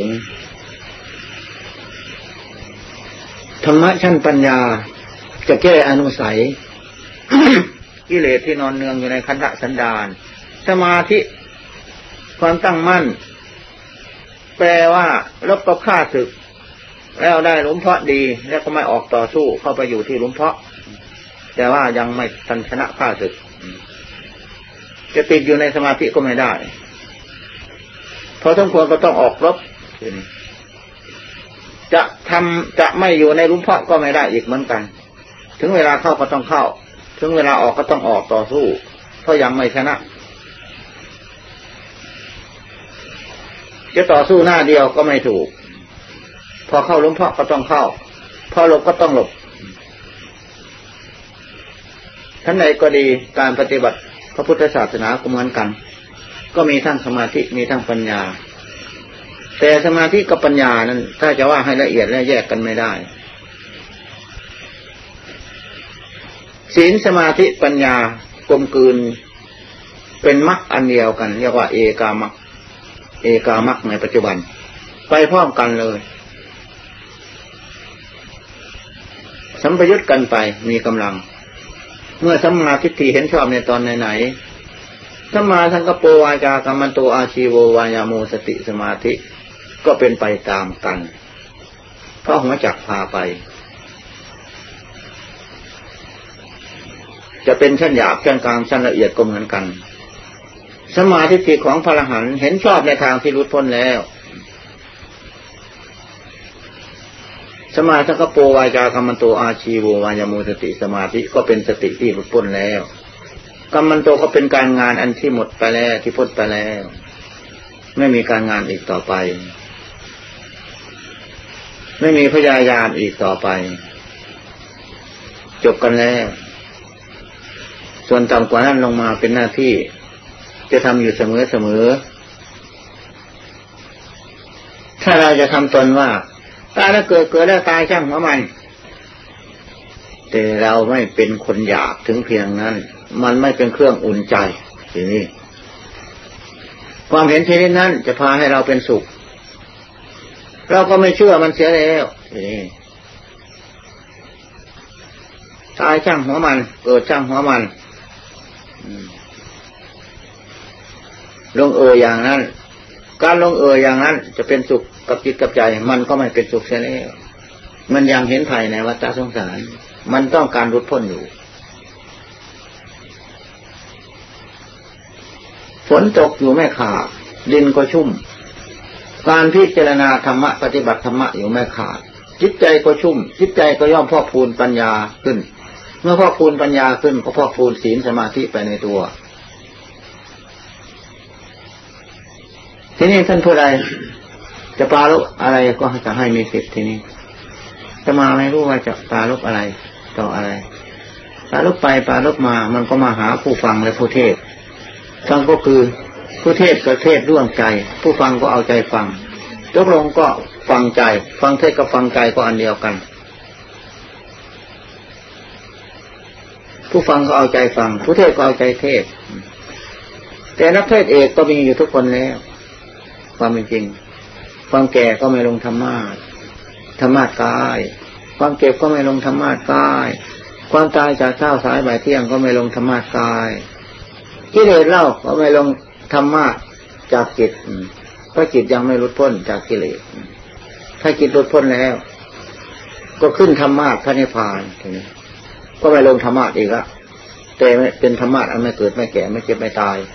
ธรรมะชั้นปัญญาจะแก้อนุสัย กิเลสที่นอนเนืองอยู่ในขันธสันดานสมาธิความตั้งมั่นแปลว่าลบกับข้าศึกแล้วได้หลุมเพาะดีแล้วก็ไม่ออกต่อสู้เข้าไปอยู่ที่หลุมเพาะแต่ว่ายังไม่ทันชนะข้าศึกจะติดอยู่ในสมาธิก็ไม่ได้เพราะทั้งควรก็ต้องออกรบจะทำจะไม่อยู่ในหลุมเพาะก็ไม่ได้อีกเหมือนกันถึงเวลาเข้าก็ต้องเข้าถึงเวลาออกก็ต้องออกต่อสู้เพราะยังไม่ชนะจะต่อสู้หน้าเดียวก็ไม่ถูกพอเข้าหลุมเพาะก็ต้องเข้าพอหลบก็ต้องหลบทั้งใดก็ดีการปฏิบัติพระพุทธศาสนาก็เหมือนกันก็มีทั้งสมาธิมีทั้งปัญญาแต่สมาธิกับปัญญานั้นถ้าจะว่าให้ละเอียดแล้วแยกกันไม่ได้ศีลสมาธิปัญญากลมกลืนเป็นมรรคอันเดียวกันเรียกว่าเอกามรรคเอกามรรคในปัจจุบันไปพร้อมกันเลยสัมปยุตกันไปมีกำลังเมื่อสัมมาทิฏฐิเห็นชอบในตอนไหนๆสัมมาสังกัปโปวาจากัมมันโตอาชีโววายาโมสติสมาธิก็เป็นไปตามกันเพราะหัวจักพาไปจะเป็นชั้นหยาบชั้นกลางชั้นละเอียดก็เหมือนกันสมาธิทิฏฐิของพระอรหันต์เห็นชอบในทางที่หลุดพ้นแล้วสมาสังกัปโปวาจากัมมันโตอาชีโววายาโมสติสมาธิก็เป็นสติที่หลุดพ้นแล้วกัมมันโตก็เป็นการงานอันที่หมดไปแล้วที่พ้นไปแล้วไม่มีการงานอีกต่อไปไม่มีพยายามอีกต่อไปจบกันแล้วส่วนต่ำกว่านั้นลงมาเป็นหน้าที่จะทำอยู่เสมอเสมอถ้าเราจะทำตนว่าตายแล้วเกิดเกิดแล้วตายช่างหัวมันแต่เราไม่เป็นคนหยาบถึงเพียงนั้นมันไม่เป็นเครื่องอุ่นใจทีนี้ความเห็นชนิดนั้นจะพาให้เราเป็นสุขเราก็ไม่เชื่อมันเสียแล้วทีนี้ตายช่างหัวมันเกิดช่างหัวมันลงเอยอย่างนั้นการลงเอยอย่างนั้นจะเป็นสุขกับจิตกับใจมันก็ไม่เป็นสุขเสียแล้วมันยังเห็นภัยในวัฏสงสารมันต้องการหลุดพ้นอยู่ฝนตกอยู่ไม่ขาดดินก็ชุ่มการพิจารณาธรรมะปฏิบัติธรรมะอยู่ไม่ขาดจิตใจก็ชุ่มจิตใจก็ย่อมพอกพูนปัญญาขึ้นเมื่อพอกพูนปัญญาขึ้นก็พอกพูนศีลสมาธิไปในตัวทีนี้ท่านผู้ใดจะปรารภอะไรก็จะให้มีสิทธิ์ทีนี้จะมาไม่รู้ว่าจะปรารภอะไรต่ออะไรปรารภไปปรารภมามันก็มาหาผู้ฟังและผู้เทศฟังก็คือผู้เทศก็เทศร่วมใจผู้ฟังก็เอาใจฟังตกลงก็ฟังใจฟังเทศกับฟังใจก็อันเดียวกันผู้ฟังก็เอาใจฟังผู้เทศก็เอาใจเทศแต่นักเทศเอกก็มีอยู่ทุกคนแล้วความเป็นจริงความแก่ก็ไม่ลงธรรมะธรรมะกายความเจ็บก็ไม่ลงธรรมะกายความตายจากเช้าสายบ่ายเที่ยงก็ไม่ลงธรรมะกายกิเลสเล่าก็ไม่ลงธรรมะจากจิตเพราะจิตยังไม่หลุดพ้นจากกิเลสถ้าจิตหลุดพ้นแล้วก็ขึ้นธรรมะพระนิพพานทีนี้ก็ไม่ลงธรรมะอีกละแต่เป็นธรรมะอันไม่เกิดไม่แก่ไม่เจ็บไม่ตาย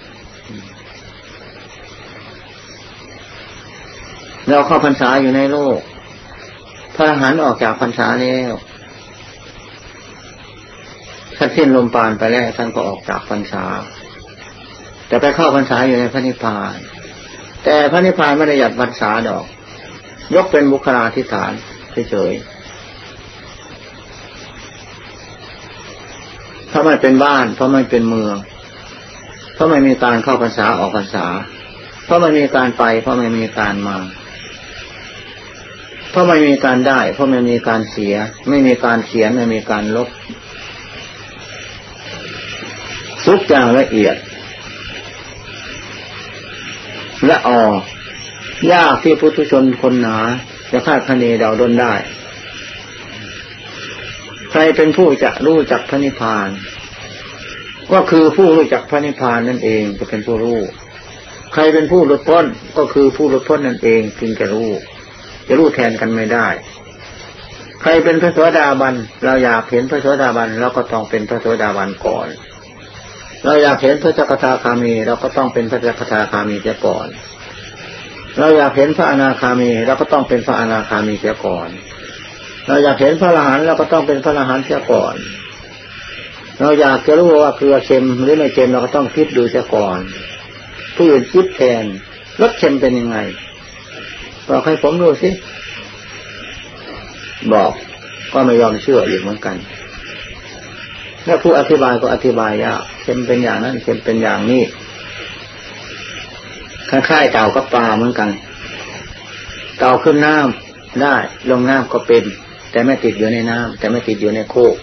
เราเข้าพรรษาอยู่ในโลกพระอรหันต์ออกจากพรรษาแล้วท่านสิ้นลมปราณไปแล้วท่านก็ออกจากพรรษาแต่ไปเข้าพรรษาอยู่ในพระนิพพานแต่พระนิพพานไม่ได้หยัดพรรษาดอกยกเป็นบุคลาธิฐานเฉยๆเพราะไม่เป็นบ้านเพราะไม่เป็นเมืองเพราะไม่มีการเข้าพรรษาออกพรรษาเพราะไม่มีการไปเพราะไม่มีการมาเพราะไม่มีการได้เพราะไม่มีการเสียไม่มีการเขียนไม่มีการลบทุกอย่างละเอียดละออยากที่พุทธชนคนหนาจะคาดคะเนเดาดนได้ใครเป็นผู้จะรู้จักพระนิพพานก็คือผู้รู้จักพระนิพพานนั่นเองจะเป็นผู้รู้ใครเป็นผู้หลุดพ้นก็คือผู้หลุดพ้นนั่นเองจึงจะรู้จะรู้แทนกันไม่ได้ใครเป็นพระโสดาบันเราอยากเห็นพระโสดาบันเราก็ต้องเป็นพระโสดาบันก่อนเราอยากเห็นพระจักทาคามีเราก็ต้องเป็นพระจักทาคามีเสียก่อนเราอยากเห็นพระอนาคามีเราก็ต้องเป็นพระอนาคามีเสียก่อนเราอยากเห็นพระอรหันต์เราก็ต้องเป็นพระอรหันต์เสียก่อนเราอยากจะรู้ว่าเกลือเค็มหรือไม่เค็มเราก็ต้องคิดดูเสียก่อนผู้อื่นคิดแทนรสเค็มเป็นยังไงบอกให้ผมดูสิบอกก็ไม่ยอมเชื่ออีกเหมือนกันแล้วผู้อธิบายก็อธิบายยากเค็มเป็นอย่างนั้นเค็มเป็นอย่างนี้คล้ายๆเต่ากับปลาเหมือนกันเต่าขึ้นน้ำได้ลงน้ำก็เป็นแต่ไม่ติดอยู่ในน้ำแต่ไม่ติดอยู่ในโคก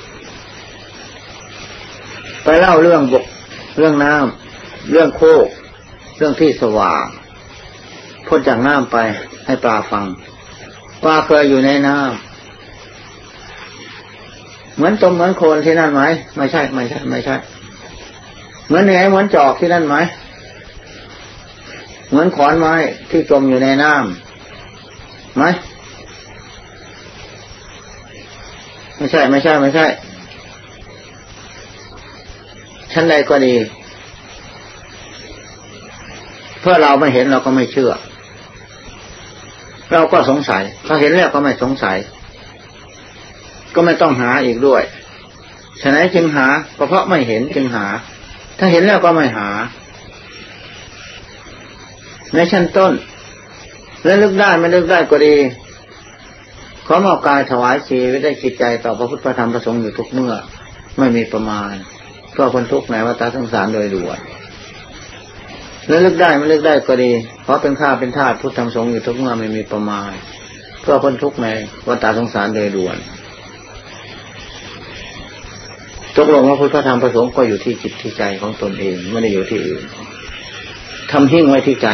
ไปเล่าเรื่องบกเรื่องน้ำเรื่องโคกเรื่องที่สว่างพ้นจากน้ำไปให้ปลาฟังปลาเคยอยู่ในน้ำเหมือนตมเหมือนโคลนที่นั่นไหมไม่ใช่ไม่ใช่ไม่ใช่เหมือนแหนเหมือนจอกที่นั่นไหมเหมือนขอนไม้ที่จมอยู่ในน้ำไหมไม่ใช่ไม่ใช่ไม่ใช่ชั้นใดก็ดีเพื่อเราไม่เห็นเราก็ไม่เชื่อเราก็สงสัยถ้าเห็นแล้วก็ไม่สงสัยก็ไม่ต้องหาอีกด้วยฉะนั้นจึงหาก็เพราะไม่เห็นจึงหาถ้าเห็นแล้วก็ไม่หาในชั้นต้นและลึกได้ไม่ลึกได้ก็ดีขอมอบกายถวายชีวิตได้จิตใจต่อพระพุทธธรรมประสงค์อยู่ทุกเมื่อไม่มีประมาณเพื่อพ้นทุกข์ในวัฏสงสารโดยด่วนและลึกได้ไม่ลึกได้ก็ดีเพราะเป็นข้าเป็นทาสพุทธธรรมสงฆ์อยู่ทุกเมื่อไม่มีประมาณเพื่อพ้นทุกข์ในวัฏสงสารโดยด่วนตกลงว่าพุทธธรรมประสงค์ก็อยู่ที่จิตที่ใจของตนเองไม่ได้อยู่ที่อื่นทำหิ้งไว้ที่ใจ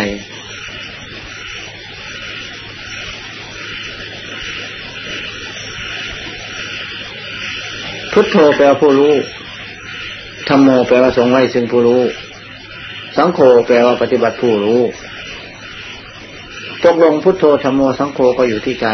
พุทโธแปลว่าผู้รู้ธัมโมแปลว่าทรงไว้ซึ่งผู้รู้สังโฆแปลว่าปฏิบัติผู้รู้ตกลงพุทโธธัมโมสังโฆก็อยู่ที่ใจ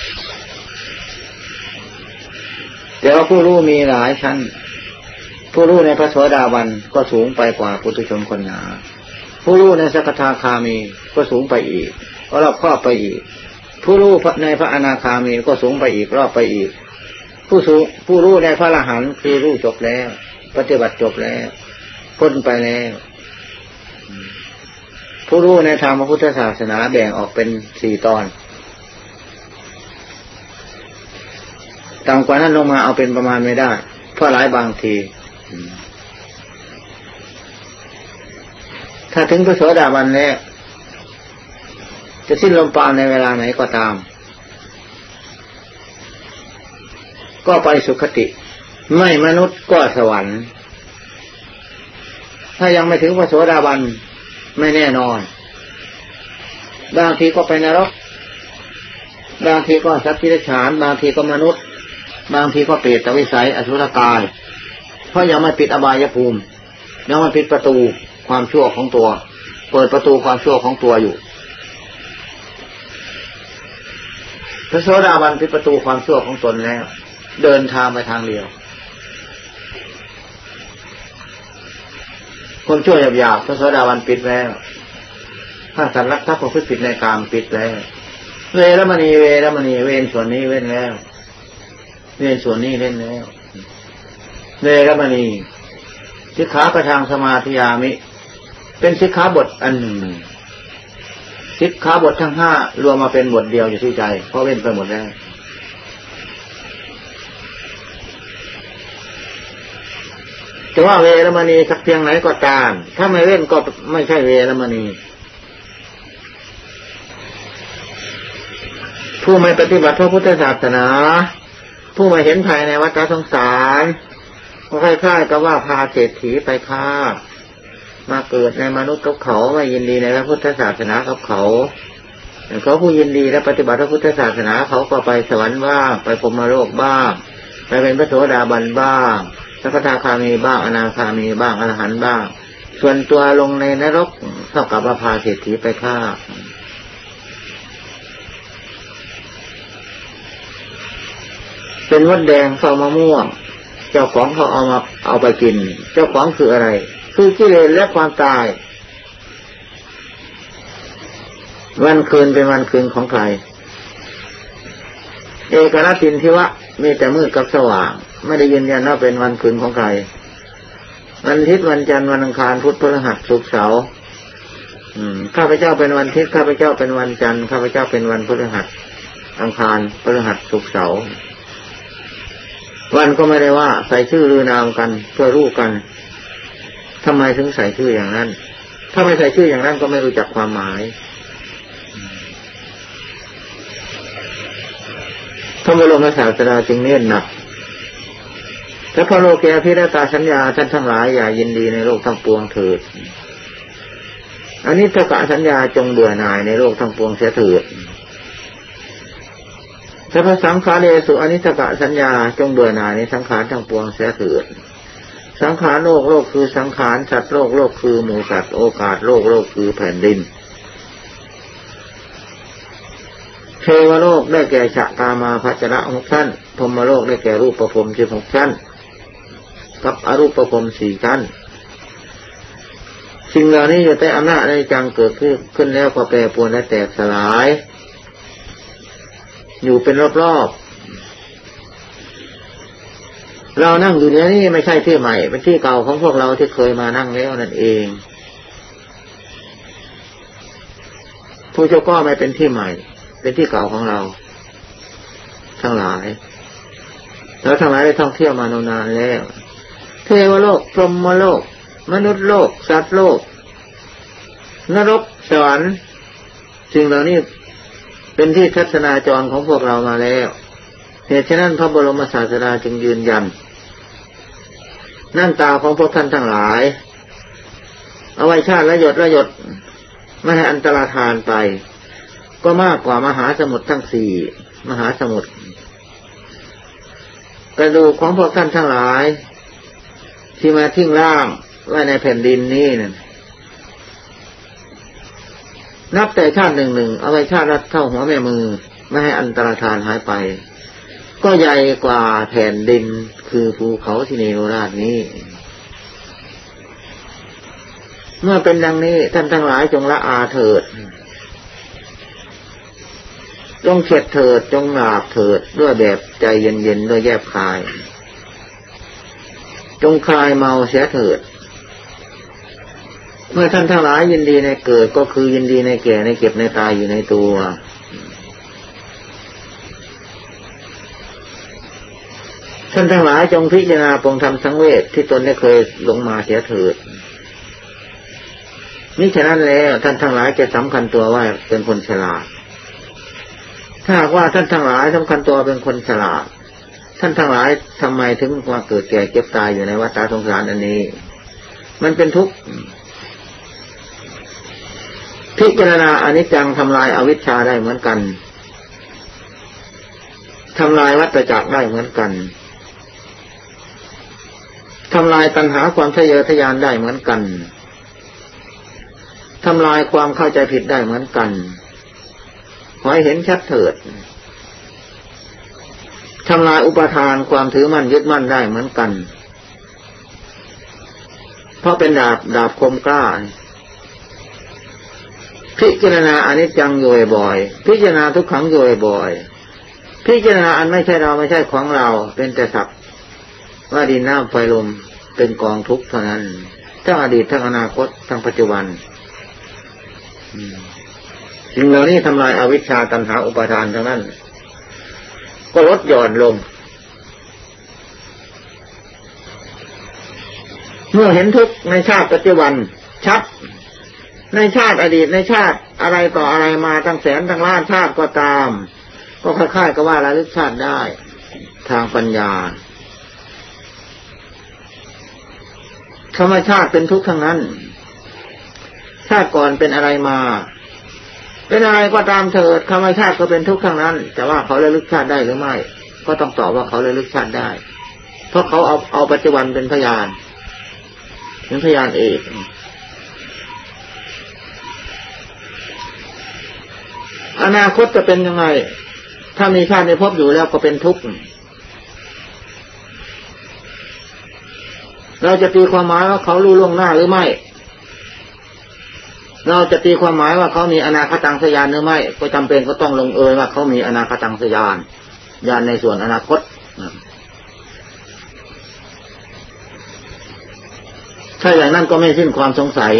แต่ว่าผู้รู้มีหลายชั้นผู้รู้ในพระโสดาบันก็สูงไปกว่าปุถุชนคนหนาผู้รู้ในสกทาคามีก็สูงไปอีกก็รอบครอบไปอีกผู้รู้ในพระอนาคามีก็สูงไปอีกรอบไปอีกผู้สูงผู้รู้ในพระอรหันต์คือรู้จบแล้วปฏิบัติจบแล้วพ้นไปแล้วผู้รู้ในทางพระพุทธศาสนาแบ่งออกเป็นสี่ตอนต่ำกว่านั้นลงมาเอาเป็นประมาณไม่ได้เพราะหลายบางทีถ้าถึงพระโสดาบันแล้วจะสิ้นลมปราณในเวลาไหนก็ตามก็ไปสุคติไม่มนุษย์ก็สวรรค์ถ้ายังไม่ถึงพระโสดาบันไม่แน่นอนบางทีก็ไปนรกบางทีก็สัตว์ที่เดรัจฉานบางทีก็มนุษย์บางทีก็เปรตวิสัยอสุรกายเพราะยังไม่ปิดอบายภูมิยังไม่ปิดประตูความชั่วของตัวเปิดประตูความชั่วของตัวอยู่พระโสดาบันปิดประตูความชั่วของตนแล้วเดินทางไปทางเดียวคนชั่วหยาบๆพระโสดาบันปิดแล้วถ้าสัตว์รักทรัพย์ประพฤติผิดในกามปิดแล้วเวรมณีเวรมณีเว้นส่วนนี้เว้นแล้วเว้นส่วนนี้เว้นแล้วเวรมณีสิกขาประทางสมาธิยามิเป็นสิกขาบทอันหนึ่งสิกขาบททั้งห้ารวมมาเป็นบทเดียวอยู่ที่ใจเพราะเว้นไปหมดแล้วแต่ว่าเวรมณีสักเพียงไหนก็ตามถ้าไม่เว้นก็ไม่ใช่เวรมณีผู้ไม่ปฏิบัติพระพุทธศาสนาผู้ไม่เห็นภัยในวัฏสงสารก็คล้ายๆกับว่าพาเศรษฐีไปฆ่ามาเกิดในมนุษย์กับเขาไม่ยินดีในพระพุทธศาสนากับเขาเขาผู้ยินดีและปฏิบัติพระพุทธศาสนาเขาก็ไปสวรรค์บ้างไปพรหมโลกบ้างไปเป็นพระโสดาบันบ้างสัพพะคามีบ้างอนาคามีบ้างอรหันต์บ้างส่วนตัวลงในนรกเท่ากับว่าพาเศรษฐีไปฆ่าเป็นมดแดงเฝ้ามะม่วงเจ้าของเขาเอามาเอาไปกินเจ้าของคืออะไรคือกิเลสและความตายวันคืนเป็นวันคืนของใครเอกนัตตินทิวะมีแต่มืดกับสว่างไม่ได้ยืนยันว่าเป็นวันคืนของใครวันอาทิตย์วันจันทร์วันอังคารพุธพฤหัสศุกร์เสาร์ข้าพเจ้าเป็นวันอาทิตย์ข้าพเจ้าเป็นวันจันทร์ข้าพเจ้าเป็นวันพฤหัสอังคารพฤหัสศุกร์เสาร์วันก็ไม่ได้ว่าใส่ชื่อหรือนามกันเพื่อรู้กันทำไมถึงใส่ชื่ออย่างนั้นถ้าไม่ใส่ชื่ออย่างนั้นก็ไม่รู้จักความหมายพระบรมศาสดาจึงเน้นหนักถ้าพระโลกแก่พิรตาสัญญาท่านทั้งหลายอย่ายินดีในโลกทั้งปวงเถิดอนิจจกสัญญาจงเบื่อหน่ายในโลกทั้งปวงเสียเถิดถ้าพระสังขารเรสุอนิจจกสัญญาจงเบื่อหน่ายในสังขารทั้งปวงเสียเถิดสังขารโลกโลกคือสังขารสัตว์โลกโลกคือหมู่สัตว์โอกาสโลกโลกคือแผ่นดินเทวโลกได้แก่ชะตามาภัจระหกชั้นพรหมโลกได้แก่รูปประพรมสิบหกชั้นกับอรูปประพรมสี่ชั้นสิ่งเหล่านี้อยู่ใต้อำนาจในจังเกิดขึ้นขึ้นแล้วก็แปรปรวนและแตกสลายอยู่เป็นรอบๆเรานั่งอยู่นี้ไม่ใช่ที่ใหม่เป็นที่เก่าของพวกเราที่เคยมานั่งแล้วนั่นเองผู้เจ้าก็ไม่เป็นที่ใหม่เป็นที่เก่าของเราทั้งหลายแล้วทั้งหลายได้ท่องเที่ยวมานานแล้วเทวโลกพรหมโลกมนุษย์โลกสัตว์โลกนรกสวรรค์สิ่งเหล่านี้เป็นที่ทัศนาจรของพวกเรามาแล้วเหตุฉะนั้นพระบรมศาสดาจึงยืนยันนั่นตาของพวกท่านทั้งหลายเอาไว้ชาติละหยดละหยดไม่ให้อันตรธานไปก็มากกว่ามหาสมุทรทั้งสี่มหาสมุทรกระดูกของพวกท่านทั้งหลายที่มาทิ้งร่างไว้ในแผ่นดินนี้นั่นนับแต่ชาติหนึ่งหนึ่งเอาไว้ชาติละเท่าหัวแม่มือไม่ให้อันตรธานหายไปก็ใหญ่กว่าแผ่นดินคือภูเขาที่เนรราชนี้เมื่อเป็นดังนี้ท่านทั้งหลายจงละอาเถิดจงเข็ดเถิดจงหลาบเถิดด้วยแบบใจเย็นๆด้วยแยบคายจงคลายเมาเสียเถิดเมื่อท่านทั้งหลายยินดีในเกิดก็คือยินดีในแก่ในเก็บในตายอยู่ในตัวท่านทั้งหลายจงพิจารณาปรงธรรมสังเวชที่ตนได้เคยหลงมาเสียเถิดมิฉะนั้นแล้วท่านทั้งหลายจะสำคัญตัวว่าเป็นคนฉลาดถ้าว่าท่านทั้งหลายสำคัญตัวเป็นคนฉลาดท่านทั้งหลายทำไมถึงมาเกิดแก่เจ็บตายอยู่ในวัฏสงสารอันนี้มันเป็นทุกข์พิจารณาอนิจจังทำลายอวิชชาได้เหมือนกันทำลายวัฏจักรได้เหมือนกันทำลายตัณหาความทะเยอทะยานได้เหมือนกันทำลายความเข้าใจผิดได้เหมือนกันขอให้เห็นชัดเถิดทำลายอุปทานความถือมั่นยึดมั่นได้เหมือนกันเพราะเป็นดาบดาบคมกล้าพิจารณาอนิจจังอยู่บ่อยพิจารณาทุกขังอยู่บ่อยพิจารณาอันไม่ใช่เราไม่ใช่ของเราเป็นแต่สักว่าดินน้ำไฟลมเป็นกองทุกข์เท่านั้นทั้งอดีตทั้งอนาคตทั้งปัจจุบันสิ่งเหล่านี้ทำลายอวิชชาตัณหาอุปาทานทั้งนั้นก็ลดหย่อนลงเมื่อเห็นทุกข์ในชาติปัจจุบันชัดในชาติอดีตในชาติอะไรต่ออะไรมาตั้งแสนตั้งล้านชาติก็ตามก็คล้ายๆกับว่าระลึกชาติได้ทางปัญญาธรรมชาติเป็นทุกข์ทั้งนั้นชาติก่อนเป็นอะไรมาเป็นอะไรก็ตามเถิดธรรมชาติก็เป็นทุกข์ทั้งนั้นแต่ว่าเขาระลึกชาติได้หรือไม่ก็ต้องตอบว่าเขาระลึกชาติได้เพราะเขาเอาเอาปัจจุบันเป็นพยานเป็นพยานเอกอนาคตจะเป็นยังไงถ้ามีชาติในภพอยู่แล้วก็เป็นทุกข์เราจะตีความหมายว่าเขารู้ล่วงหน้าหรือไม่เราจะตีความหมายว่าเขามีอนาคตังสยานหรือไม่ก็จำเป็นก็ต้องลงเอยว่าเขามีอนาคตังสยานญาณในส่วนอนาคตถ้าอย่างนั้นก็ไม่สิ้นความสงสัย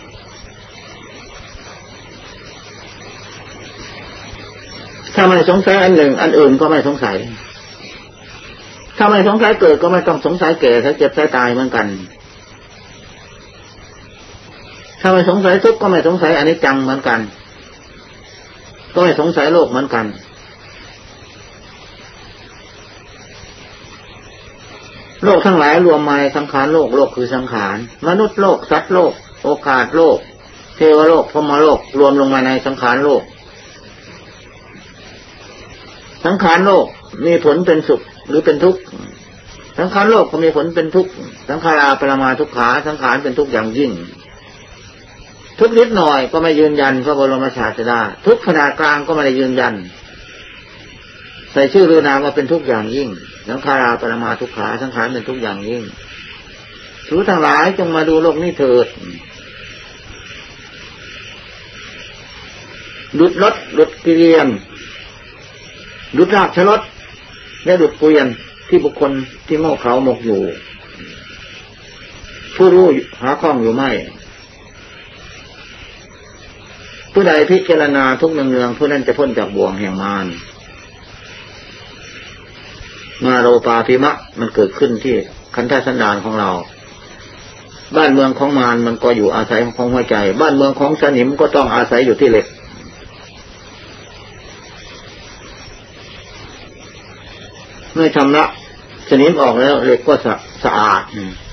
ถ้าไม่สงสัยอันหนึ่งอันอื่นก็ไม่สงสัยถ้าไม่สงสัยเกิดก็ไม่ต้องสงสัยแก่ถ้าเจ็บถ้าตายเหมือนกันถ้าไม่สงสัยทุกข์ก็ไม่สงสัยอนิจจังเหมือนกันก็ไม่สงสัยโลกเหมือนกันโลกทั้งหลายรวมมาในสังขารโลกโลกคือสังขารมนุษย์โลกสัตว์โลกโอกาสโลกเทวโลกพรหมโลกรวมลงมาในสังขารโลกสังขารโลกมีผลเป็นสุขหรือเป็นทุกข์สังขารโลกก็มีผลเป็นทุกข์สังขาราปรมาทุกขาสังขารเป็นทุกข์อย่างยิ่งทุกนิดหน่อยก็ไม่ยืนยันพระบรมศาสดาทุกขนาดกลางก็ไม่ได้ยืนยันใส่ชื่อหรือนามว่าเป็นทุกข์อย่างยิ่งสังขาราปรมาทุกขาสังขารเป็นทุกข์อย่างยิ่งทุกทั้งหลายจงมาดูโลกนี้เถิดดุจรถดุจเกวียนดุจราชรถและดุจเกวียนที่บุคคลที่โง่เขลาหมกอยู่ผู้รู้หาข้องอยู่ไม่ผู้ใดพิจารณาทุกเนืองๆผู้นั้นจะพ้นจากบ่วงแห่งมารมาโรปาภิมะมันเกิดขึ้นที่ขันธสันดานของเราบ้านเมืองของมารมันก็อยู่อาศัยของหัวใจบ้านเมืองของสนิมก็ต้องอาศัยอยู่ที่เหล็กเมื่อชำระสนิมออกแล้วเหล็กก็สะอาด